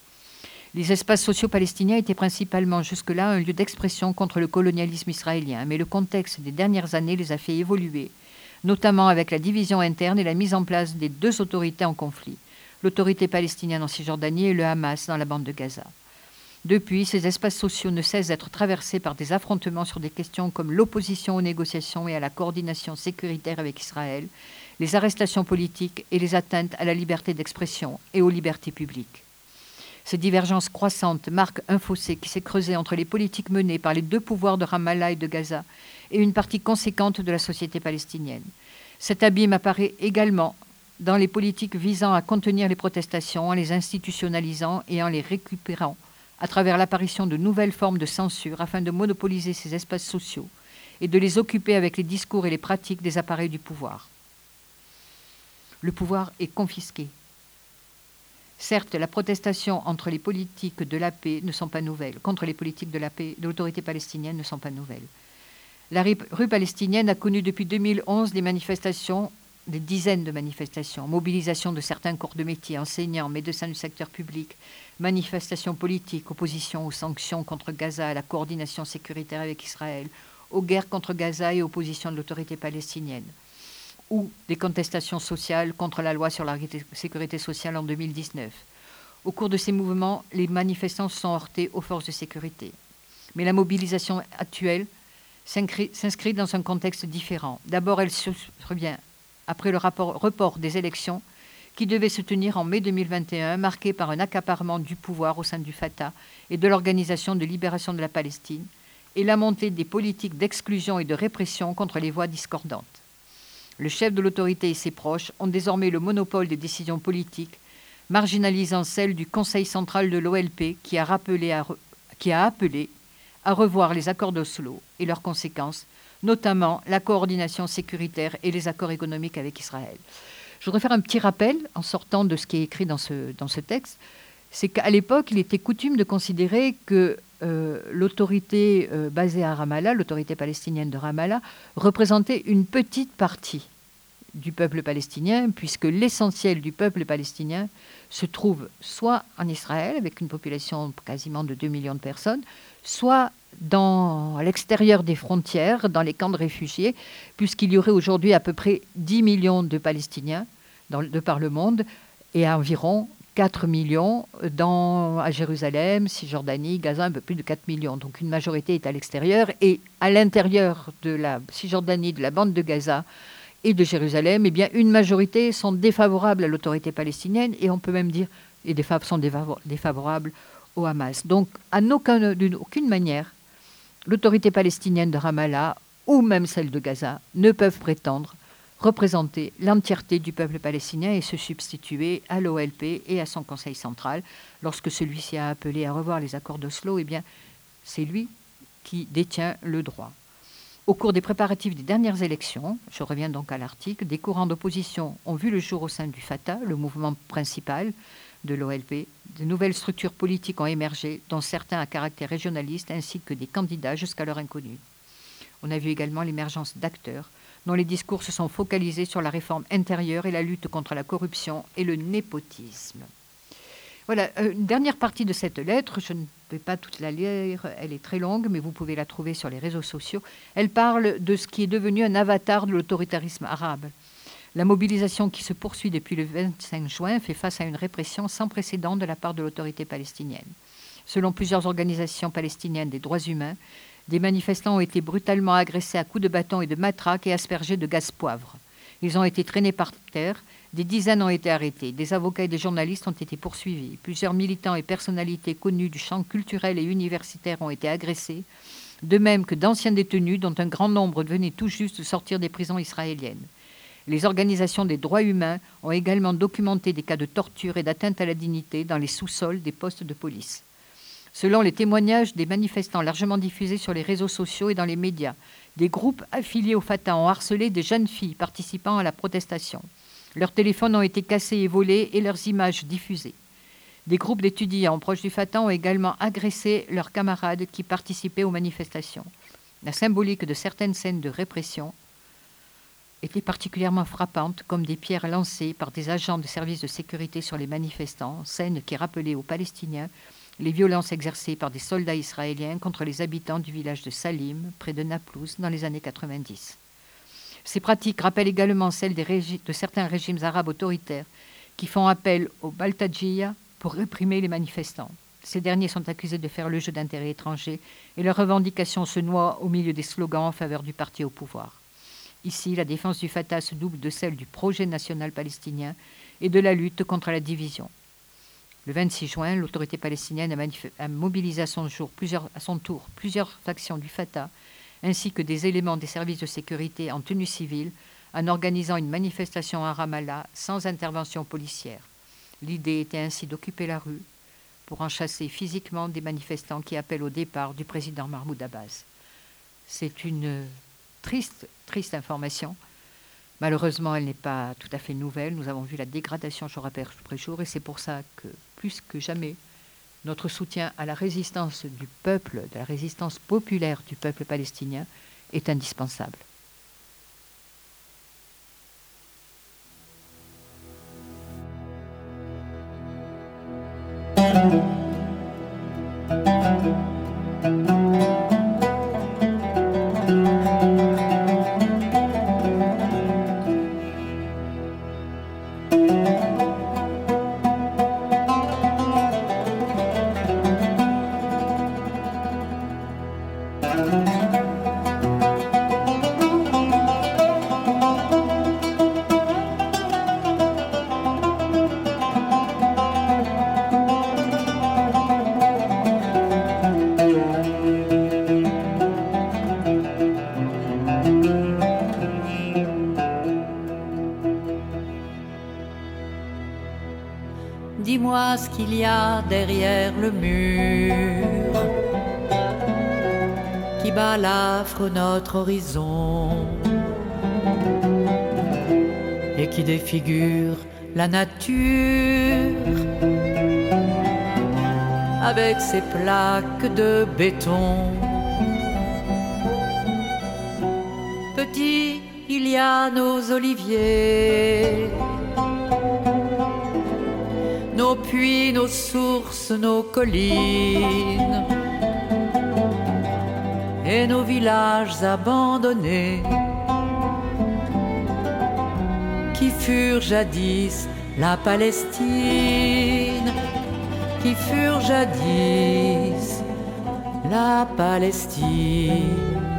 Les espaces sociaux palestiniens étaient principalement jusque-là un lieu d'expression contre le colonialisme israélien, mais le contexte des dernières années les a fait évoluer, notamment avec la division interne et la mise en place des deux autorités en conflit, l'autorité palestinienne en Cisjordanie et le Hamas dans la bande de Gaza. Depuis, ces espaces sociaux ne cessent d'être traversés par des affrontements sur des questions comme l'opposition aux négociations et à la coordination sécuritaire avec Israël, les arrestations politiques et les atteintes à la liberté d'expression et aux libertés publiques. Ces divergences croissantes marquent un fossé qui s'est creusé entre les politiques menées par les deux pouvoirs de Ramallah et de Gaza et une partie conséquente de la société palestinienne. Cet abîme apparaît également dans les politiques visant à contenir les protestations en les institutionnalisant et en les récupérant à travers l'apparition de nouvelles formes de censure afin de monopoliser ces espaces sociaux et de les occuper avec les discours et les pratiques des appareils du pouvoir. Le pouvoir est confisqué. Certes, la protestation entre les politiques de la paix ne sont pas nouvelles, contre les politiques de la paix de l'autorité palestinienne ne sont pas nouvelles. La rue palestinienne a connu depuis deux mille onze des manifestations, des dizaines de manifestations, mobilisation de certains corps de métier, enseignants, médecins du secteur public, manifestations politiques, opposition aux sanctions contre Gaza, à la coordination sécuritaire avec Israël, aux guerres contre Gaza et opposition de l'autorité palestinienne, ou des contestations sociales contre la loi sur la sécurité sociale en deux mille dix-neuf. Au cours de ces mouvements, les manifestants sont heurtés aux forces de sécurité. Mais la mobilisation actuelle s'inscrit, s'inscrit dans un contexte différent. D'abord, elle survient après le rapport, report des élections qui devaient se tenir en mai deux mille vingt et un, marqué par un accaparement du pouvoir au sein du Fatah et de l'Organisation de libération de la Palestine, et la montée des politiques d'exclusion et de répression contre les voix discordantes. Le chef de l'autorité et ses proches ont désormais le monopole des décisions politiques, marginalisant celle du Conseil central de l'O L P qui a, rappelé à re... qui a appelé à revoir les accords d'Oslo et leurs conséquences, notamment la coordination sécuritaire et les accords économiques avec Israël. Je voudrais faire un petit rappel en sortant de ce qui est écrit dans ce, dans ce texte. C'est qu'à l'époque, il était coutume de considérer que euh, l'autorité euh, basée à Ramallah, l'autorité palestinienne de Ramallah, représentait une petite partie du peuple palestinien, puisque l'essentiel du peuple palestinien se trouve soit en Israël, avec une population quasiment de deux millions de personnes, soit dans, à l'extérieur des frontières, dans les camps de réfugiés, puisqu'il y aurait aujourd'hui à peu près dix millions de Palestiniens dans, de par le monde, et à environ quatre millions dans, à Jérusalem, Cisjordanie, Gaza, un peu plus de quatre millions. Donc une majorité est à l'extérieur. Et à l'intérieur de la Cisjordanie, de la bande de Gaza et de Jérusalem, eh bien, une majorité sont défavorables à l'autorité palestinienne et on peut même dire, et des femmes sont défavorables au Hamas. Donc, à aucun, d'une aucune manière, l'autorité palestinienne de Ramallah ou même celle de Gaza ne peuvent prétendre représenter l'entièreté du peuple palestinien et se substituer à l'O L P et à son conseil central. Lorsque celui-ci a appelé à revoir les accords d'Oslo, eh bien, c'est lui qui détient le droit. Au cours des préparatifs des dernières élections, je reviens donc à l'article, des courants d'opposition ont vu le jour au sein du Fatah, le mouvement principal de l'O L P. De nouvelles structures politiques ont émergé, dont certains à caractère régionaliste, ainsi que des candidats jusqu'à leur inconnue. On a vu également l'émergence d'acteurs dont les discours se sont focalisés sur la réforme intérieure et la lutte contre la corruption et le népotisme. Voilà, une dernière partie de cette lettre, je ne vais pas toute la lire, elle est très longue, mais vous pouvez la trouver sur les réseaux sociaux. Elle parle de ce qui est devenu un avatar de l'autoritarisme arabe. La mobilisation qui se poursuit depuis le vingt-cinq juin fait face à une répression sans précédent de la part de l'autorité palestinienne. Selon plusieurs organisations palestiniennes des droits humains, des manifestants ont été brutalement agressés à coups de bâton et de matraque et aspergés de gaz poivre. Ils ont été traînés par terre, des dizaines ont été arrêtés, des avocats et des journalistes ont été poursuivis, plusieurs militants et personnalités connues du champ culturel et universitaire ont été agressés, de même que d'anciens détenus dont un grand nombre venaient tout juste de sortir des prisons israéliennes. Les organisations des droits humains ont également documenté des cas de torture et d'atteinte à la dignité dans les sous-sols des postes de police. Selon les témoignages des manifestants largement diffusés sur les réseaux sociaux et dans les médias, des groupes affiliés au Fatah ont harcelé des jeunes filles participant à la protestation. Leurs téléphones ont été cassés et volés et leurs images diffusées. Des groupes d'étudiants proches du Fatah ont également agressé leurs camarades qui participaient aux manifestations. La symbolique de certaines scènes de répression était particulièrement frappante, comme des pierres lancées par des agents de services de sécurité sur les manifestants, scène qui rappelait aux Palestiniens les violences exercées par des soldats israéliens contre les habitants du village de Salim, près de Naplouse, dans les années quatre-vingt-dix. Ces pratiques rappellent également celles des régi- de certains régimes arabes autoritaires qui font appel au Baltadjiya pour réprimer les manifestants. Ces derniers sont accusés de faire le jeu d'intérêts étrangers et leurs revendications se noient au milieu des slogans en faveur du parti au pouvoir. Ici, la défense du Fatah se double de celle du projet national palestinien et de la lutte contre la division. Le vingt-six juin, l'autorité palestinienne a, manif- a mobilisé à son, jour plusieurs, à son tour plusieurs factions du Fatah, ainsi que des éléments des services de sécurité en tenue civile, en organisant une manifestation à Ramallah sans intervention policière. L'idée était ainsi d'occuper la rue pour en chasser physiquement des manifestants qui appellent au départ du président Mahmoud Abbas. C'est une triste, triste information. Malheureusement, elle n'est pas tout à fait nouvelle. Nous avons vu la dégradation jour après jour et c'est pour ça que, plus que jamais, notre soutien à la résistance du peuple, de la résistance populaire du peuple palestinien est indispensable. y a derrière le mur qui balafre notre horizon et qui défigure la nature avec ses plaques de béton. Petit, il y a nos oliviers, nos puits, nos sources, nos collines et nos villages abandonnés qui furent jadis la Palestine, qui furent jadis la Palestine.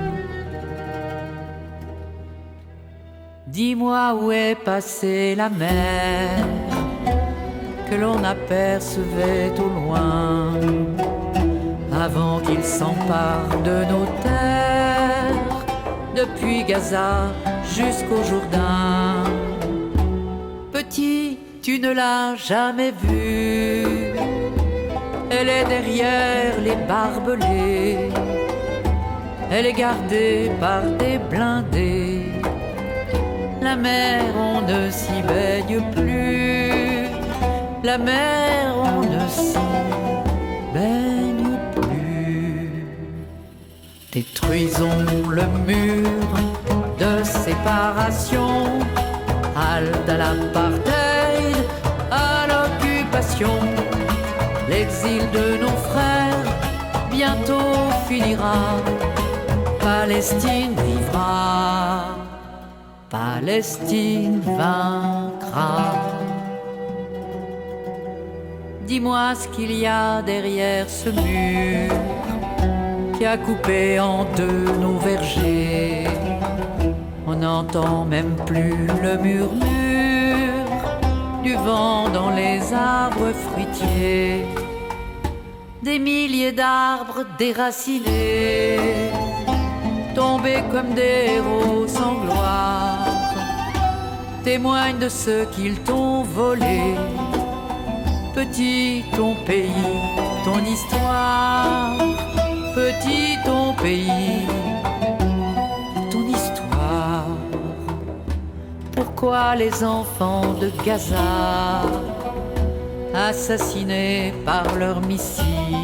Dis-moi où est passée la mer que l'on apercevait au loin avant qu'il s'empare de nos terres, depuis Gaza jusqu'au Jourdain. Petit, tu ne l'as jamais vue, elle est derrière les barbelés, elle est gardée par des blindés. La mer, on ne s'y baigne plus, la mer, on ne s'y baigne plus. Détruisons le mur de séparation, halte à l'apartheid, à l'occupation. L'exil de nos frères bientôt finira, Palestine vivra, Palestine vaincra. Dis-moi ce qu'il y a derrière ce mur qui a coupé en deux nos vergers. On n'entend même plus le murmure du vent dans les arbres fruitiers. Des milliers d'arbres déracinés, tombés comme des héros sans gloire, témoignent de ce qu'ils t'ont volé. Petit ton pays, ton histoire, petit ton pays, ton histoire. Pourquoi les enfants de Gaza assassinés par leurs missiles?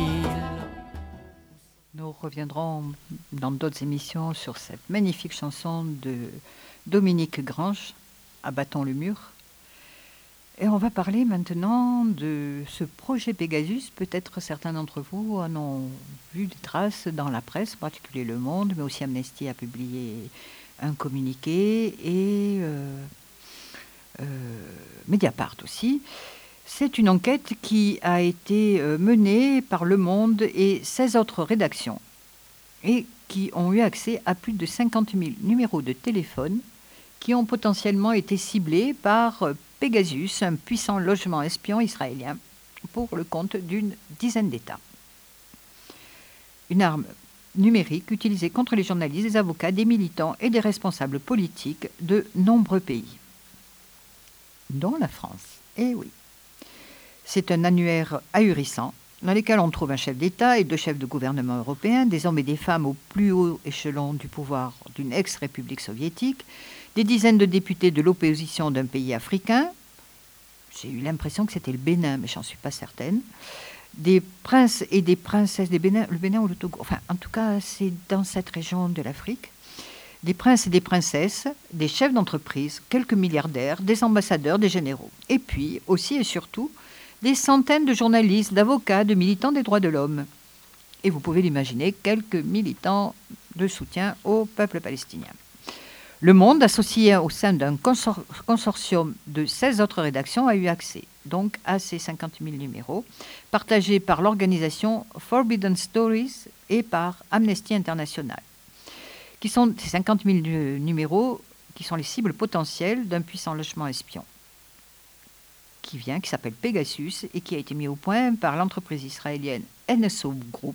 Nous reviendrons dans d'autres émissions sur cette magnifique chanson de Dominique Grange, Abattons le mur. Et on va parler maintenant de ce projet Pegasus. Peut-être certains d'entre vous en ont vu des traces dans la presse, en particulier Le Monde, mais aussi Amnesty a publié un communiqué et euh, euh, Mediapart aussi. C'est une enquête qui a été menée par Le Monde et seize autres rédactions et qui ont eu accès à plus de cinquante mille numéros de téléphone qui ont potentiellement été ciblés par Pegasus, un puissant logement espion israélien, pour le compte d'une dizaine d'États. Une arme numérique utilisée contre les journalistes, des avocats, des militants et des responsables politiques de nombreux pays, dont la France. Eh oui. C'est un annuaire ahurissant dans lequel on trouve un chef d'État et deux chefs de gouvernement européens, des hommes et des femmes au plus haut échelon du pouvoir d'une ex-république soviétique, des dizaines de députés de l'opposition d'un pays africain. J'ai eu l'impression que c'était le Bénin, mais j'en suis pas certaine. Des princes et des princesses des Bénin, le Bénin ou le Togo. Enfin, en tout cas, c'est dans cette région de l'Afrique. Des princes et des princesses, des chefs d'entreprise, quelques milliardaires, des ambassadeurs, des généraux. Et puis, aussi et surtout, des centaines de journalistes, d'avocats, de militants des droits de l'homme. Et vous pouvez l'imaginer, quelques militants de soutien au peuple palestinien. Le Monde, associé au sein d'un consor- consortium de seize autres rédactions, a eu accès donc à ces cinquante mille numéros, partagés par l'organisation Forbidden Stories et par Amnesty International, qui sont ces cinquante mille numéros qui sont les cibles potentielles d'un puissant logement espion qui vient, qui s'appelle Pegasus et qui a été mis au point par l'entreprise israélienne N S O Group.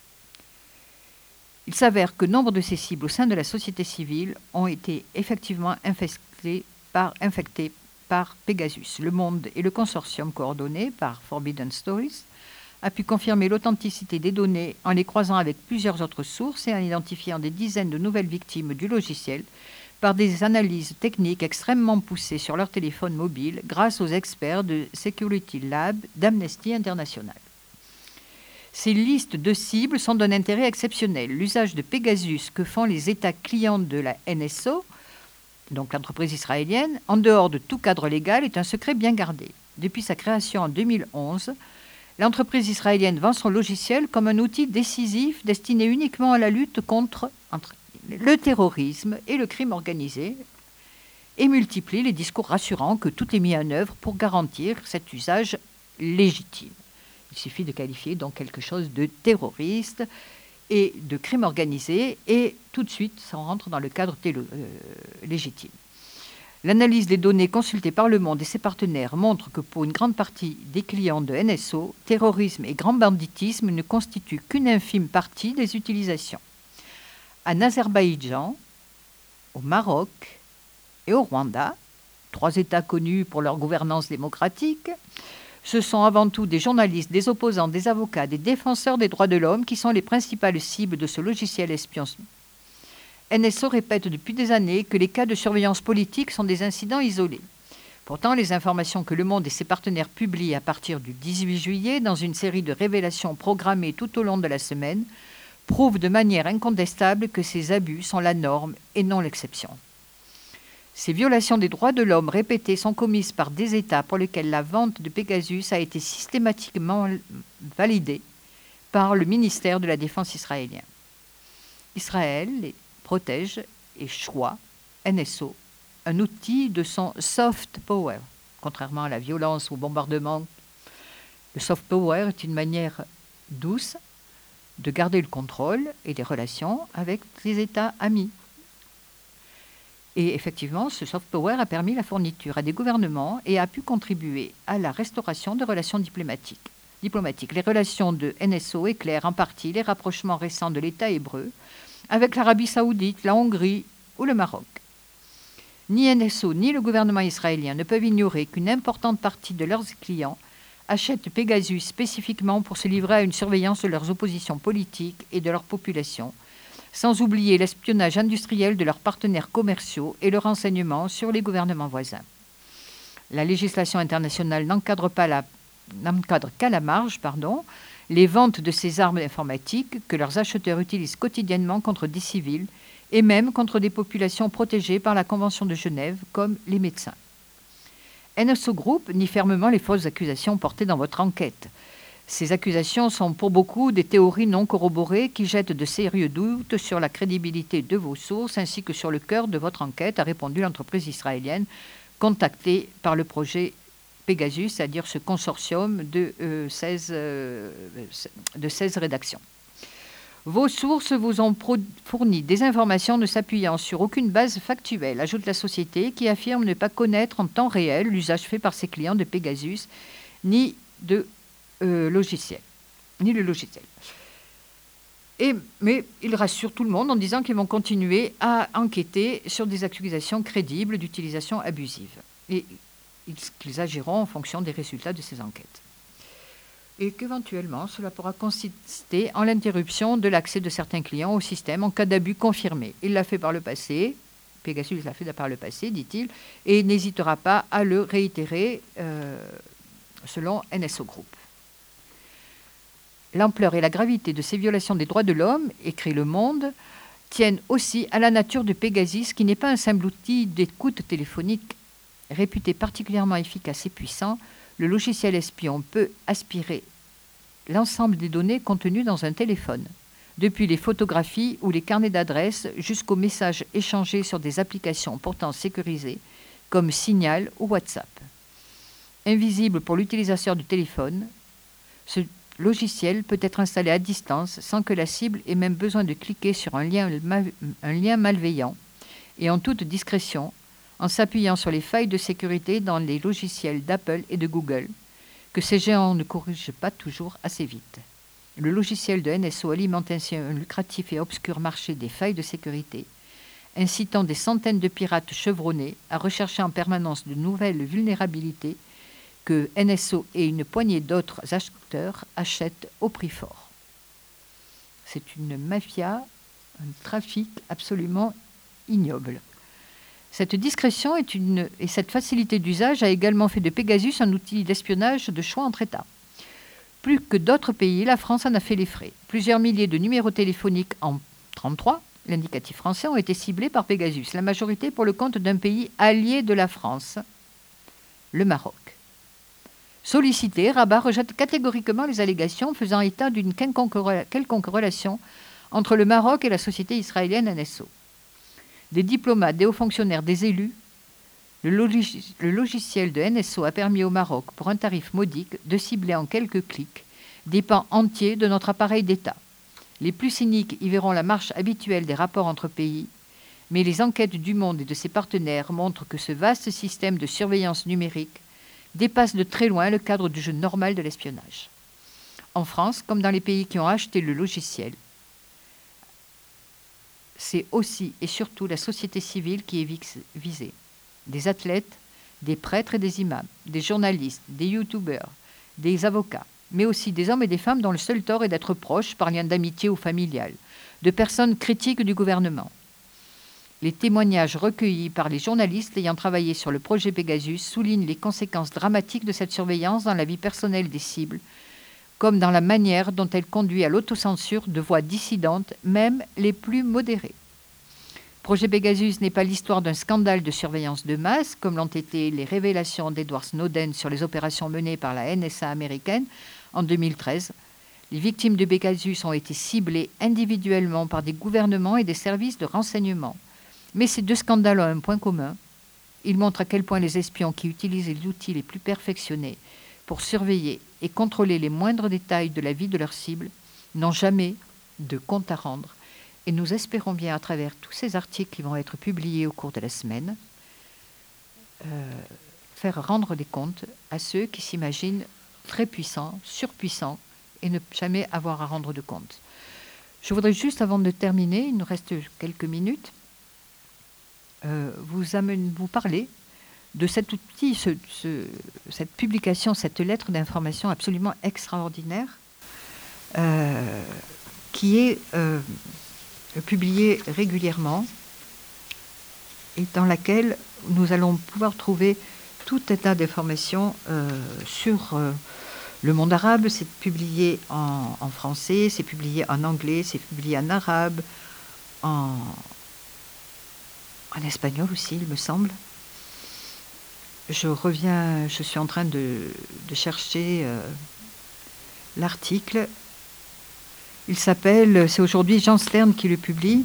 Il s'avère que nombre de ces cibles au sein de la société civile ont été effectivement infectées par, infectées par Pegasus. Le Monde et le consortium coordonné par Forbidden Stories a pu confirmer l'authenticité des données en les croisant avec plusieurs autres sources et en identifiant des dizaines de nouvelles victimes du logiciel par des analyses techniques extrêmement poussées sur leur téléphone mobile grâce aux experts de Security Lab d'Amnesty International. Ces listes de cibles sont d'un intérêt exceptionnel. L'usage de Pegasus que font les États clients de la N S O, donc l'entreprise israélienne, en dehors de tout cadre légal, est un secret bien gardé. Depuis sa création en deux mille onze, l'entreprise israélienne vend son logiciel comme un outil décisif destiné uniquement à la lutte contre entre, le terrorisme et le crime organisé et multiplie les discours rassurants que tout est mis en œuvre pour garantir cet usage légitime. Il suffit de qualifier donc quelque chose de terroriste et de crime organisé et tout de suite ça rentre dans le cadre télo, euh, légitime. L'analyse des données consultées par Le Monde et ses partenaires montre que pour une grande partie des clients de N S O, terrorisme et grand banditisme ne constituent qu'une infime partie des utilisations. En Azerbaïdjan, au Maroc et au Rwanda, trois États connus pour leur gouvernance démocratique, ce sont avant tout des journalistes, des opposants, des avocats, des défenseurs des droits de l'homme qui sont les principales cibles de ce logiciel espion. N S O répète depuis des années que les cas de surveillance politique sont des incidents isolés. Pourtant, les informations que Le Monde et ses partenaires publient à partir du dix-huit juillet dans une série de révélations programmées tout au long de la semaine prouvent de manière incontestable que ces abus sont la norme et non l'exception. Ces violations des droits de l'homme répétées sont commises par des États pour lesquels la vente de Pegasus a été systématiquement validée par le ministère de la Défense israélien. Israël les protège et choisit N S O, un outil de son soft power. Contrairement à la violence ou au bombardement, le soft power est une manière douce de garder le contrôle et des relations avec les États amis. Et effectivement, ce soft power a permis la fourniture à des gouvernements et a pu contribuer à la restauration de relations diplomatiques. diplomatiques. Les relations de N S O éclairent en partie les rapprochements récents de l'État hébreu avec l'Arabie saoudite, la Hongrie ou le Maroc. Ni N S O ni le gouvernement israélien ne peuvent ignorer qu'une importante partie de leurs clients achètent Pegasus spécifiquement pour se livrer à une surveillance de leurs oppositions politiques et de leur population, sans oublier l'espionnage industriel de leurs partenaires commerciaux et le renseignement sur les gouvernements voisins. La législation internationale n'encadre pas la, n'encadre qu'à la marge, pardon, les ventes de ces armes informatiques que leurs acheteurs utilisent quotidiennement contre des civils et même contre des populations protégées par la Convention de Genève, comme les médecins. N S O Group nie fermement les fausses accusations portées dans votre enquête. Ces accusations sont pour beaucoup des théories non corroborées qui jettent de sérieux doutes sur la crédibilité de vos sources ainsi que sur le cœur de votre enquête, a répondu l'entreprise israélienne contactée par le projet Pegasus, c'est-à-dire ce consortium de, euh, seize, euh, de seize rédactions. Vos sources vous ont fourni des informations ne s'appuyant sur aucune base factuelle, ajoute la société, qui affirme ne pas connaître en temps réel l'usage fait par ses clients de Pegasus, ni de euh, logiciel, ni le logiciel. Et, mais il rassure tout le monde en disant qu'ils vont continuer à enquêter sur des accusations crédibles d'utilisation abusive. Et qu'ils agiront en fonction des résultats de ces enquêtes. Et qu'éventuellement, cela pourra consister en l'interruption de l'accès de certains clients au système en cas d'abus confirmé. Il l'a fait par le passé, Pegasus l'a fait par le passé, dit-il, et n'hésitera pas à le réitérer euh, selon N S O Group. L'ampleur et la gravité de ces violations des droits de l'homme, écrit Le Monde, tiennent aussi à la nature de Pegasus, qui n'est pas un simple outil d'écoute téléphonique. Réputé particulièrement efficace et puissant, le logiciel espion peut aspirer l'ensemble des données contenues dans un téléphone, depuis les photographies ou les carnets d'adresses jusqu'aux messages échangés sur des applications pourtant sécurisées comme Signal ou WhatsApp. Invisible pour l'utilisateur du téléphone, ce logiciel peut être installé à distance sans que la cible ait même besoin de cliquer sur un lien, un lien malveillant et en toute discrétion, en s'appuyant sur les failles de sécurité dans les logiciels d'Apple et de Google, que ces géants ne corrigent pas toujours assez vite. Le logiciel de N S O alimente ainsi un lucratif et obscur marché des failles de sécurité, incitant des centaines de pirates chevronnés à rechercher en permanence de nouvelles vulnérabilités que N S O et une poignée d'autres acheteurs achètent au prix fort. C'est une mafia, un trafic absolument ignoble. Cette discrétion est une, et cette facilité d'usage a également fait de Pegasus un outil d'espionnage de choix entre États. Plus que d'autres pays, la France en a fait les frais. Plusieurs milliers de numéros téléphoniques en trente-trois, l'indicatif français, ont été ciblés par Pegasus, la majorité pour le compte d'un pays allié de la France, le Maroc. Sollicité, Rabat rejette catégoriquement les allégations faisant état d'une quelconque relation entre le Maroc et la société israélienne N S O. Des diplomates, des hauts fonctionnaires, des élus, le, logis- le logiciel de N S O a permis au Maroc, pour un tarif modique, de cibler en quelques clics des pans entiers de notre appareil d'État. Les plus cyniques y verront la marche habituelle des rapports entre pays, mais les enquêtes du Monde et de ses partenaires montrent que ce vaste système de surveillance numérique dépasse de très loin le cadre du jeu normal de l'espionnage. En France, comme dans les pays qui ont acheté le logiciel, c'est aussi et surtout la société civile qui est visée. Des athlètes, des prêtres et des imams, des journalistes, des youtubeurs, des avocats, mais aussi des hommes et des femmes dont le seul tort est d'être proches par lien d'amitié ou familial, de personnes critiques du gouvernement. Les témoignages recueillis par les journalistes ayant travaillé sur le projet Pegasus soulignent les conséquences dramatiques de cette surveillance dans la vie personnelle des cibles, comme dans la manière dont elle conduit à l'autocensure de voix dissidentes, même les plus modérées. Projet Pegasus n'est pas l'histoire d'un scandale de surveillance de masse, comme l'ont été les révélations d'Edward Snowden sur les opérations menées par la N S A américaine en deux mille treize. Les victimes de Pegasus ont été ciblées individuellement par des gouvernements et des services de renseignement. Mais ces deux scandales ont un point commun. Ils montrent à quel point les espions qui utilisent les outils les plus perfectionnés pour surveiller et contrôler les moindres détails de la vie de leur cible n'ont jamais de compte à rendre. Et nous espérons bien, à travers tous ces articles qui vont être publiés au cours de la semaine, euh, faire rendre des comptes à ceux qui s'imaginent très puissants, surpuissants, et ne jamais avoir à rendre de compte. Je voudrais juste, avant de terminer, il nous reste quelques minutes, euh, vous, amène, vous parler de cet outil, ce, ce, cette publication, cette lettre d'information absolument extraordinaire euh, qui est euh, publiée régulièrement et dans laquelle nous allons pouvoir trouver tout un tas d'informations euh, sur euh, le monde arabe. C'est publié en, en français, c'est publié en anglais, c'est publié en arabe, en, en espagnol aussi, il me semble. Je reviens, je suis en train de, de chercher euh, l'article. Il s'appelle, c'est aujourd'hui Jean Stern qui le publie.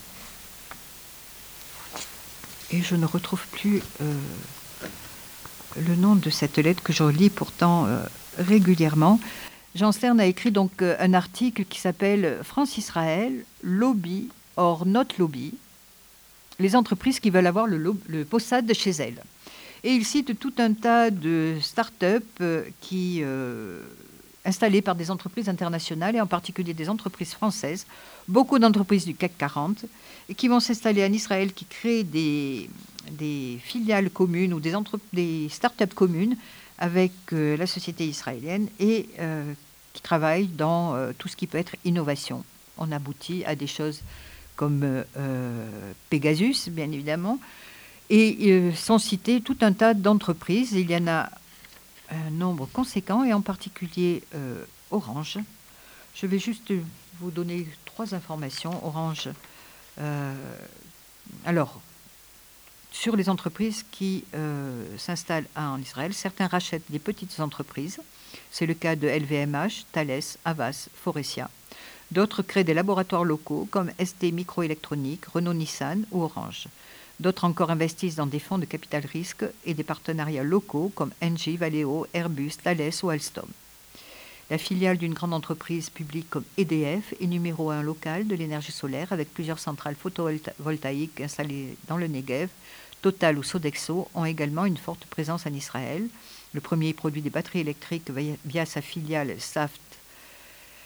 Et je ne retrouve plus euh, le nom de cette lettre que je lis pourtant euh, régulièrement. Jean Stern a écrit donc euh, un article qui s'appelle France-Israël, lobby or not lobby, les entreprises qui veulent avoir le, lo- le Mossad chez elles. Et il cite tout un tas de start-up euh, qui, euh, installées par des entreprises internationales, et en particulier des entreprises françaises, beaucoup d'entreprises du C A C quarante, et qui vont s'installer en Israël, qui créent des, des filiales communes ou des, entre- des start-up communes avec euh, la société israélienne et euh, qui travaillent dans euh, tout ce qui peut être innovation. On aboutit à des choses comme euh, Pegasus, bien évidemment, et euh, sont cités tout un tas d'entreprises. Il y en a un nombre conséquent, et en particulier euh, Orange. Je vais juste vous donner trois informations. Orange, euh, alors, sur les entreprises qui euh, s'installent en Israël, certains rachètent des petites entreprises. C'est le cas de L V M H, Thales, Havas, Forestia. D'autres créent des laboratoires locaux comme S T Microélectronique, Renault-Nissan ou Orange. D'autres encore investissent dans des fonds de capital risque et des partenariats locaux comme Engie, Valeo, Airbus, Thales ou Alstom. La filiale d'une grande entreprise publique comme E D F est numéro un local de l'énergie solaire avec plusieurs centrales photovoltaïques installées dans le Negev. Total ou Sodexo ont également une forte présence en Israël. Le premier produit des batteries électriques via sa filiale Saft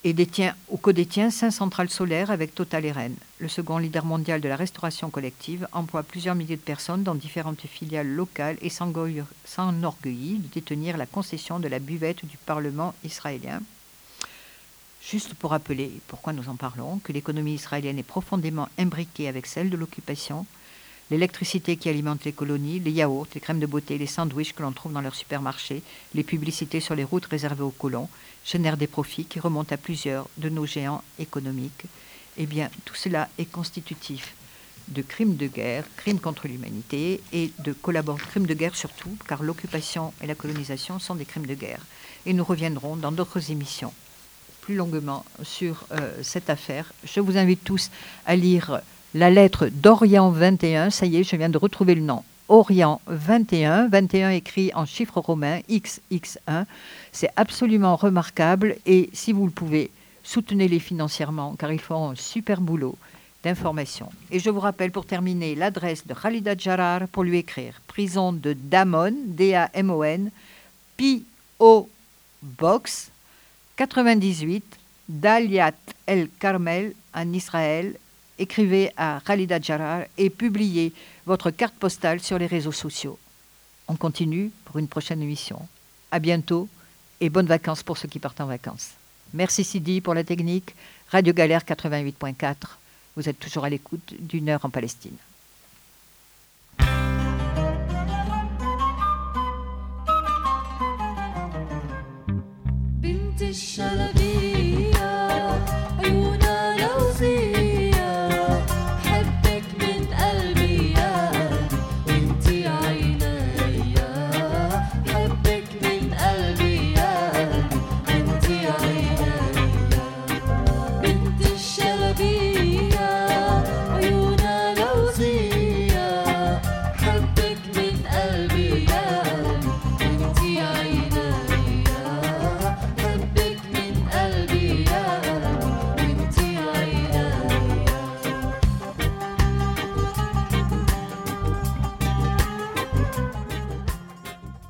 et détient ou codétient cinq centrales solaires avec Total et Rennes. Le second leader mondial de la restauration collective emploie plusieurs milliers de personnes dans différentes filiales locales et s'enorgueillit de détenir la concession de la buvette du Parlement israélien. Juste pour rappeler pourquoi nous en parlons, que l'économie israélienne est profondément imbriquée avec celle de l'occupation, l'électricité qui alimente les colonies, les yaourts, les crèmes de beauté, les sandwichs que l'on trouve dans leurs supermarchés, les publicités sur les routes réservées aux colons, génèrent des profits qui remontent à plusieurs de nos géants économiques. Eh bien, tout cela est constitutif de crimes de guerre, crimes contre l'humanité et de collaboration, crimes de guerre surtout, car l'occupation et la colonisation sont des crimes de guerre. Et nous reviendrons dans d'autres émissions plus longuement sur euh, cette affaire. Je vous invite tous à lire la lettre d'Orient vingt et un, ça y est, je viens de retrouver le nom. Orient vingt et un, vingt et un écrit en chiffres romains, X X un. C'est absolument remarquable et si vous le pouvez, soutenez-les financièrement car ils font un super boulot d'information. Et je vous rappelle pour terminer l'adresse de Khalida Jarrar pour lui écrire. Prison de Damon, D A M O N, P O Box quatre-vingt-dix-huit, Daliat El Carmel en Israël. Écrivez à Khalida Jarrar et publiez votre carte postale sur les réseaux sociaux. On continue pour une prochaine émission. À bientôt et bonnes vacances pour ceux qui partent en vacances. Merci Sidi pour la technique. Radio Galère quatre-vingt-huit point quatre. Vous êtes toujours à l'écoute d'une heure en Palestine. بنت الشلبي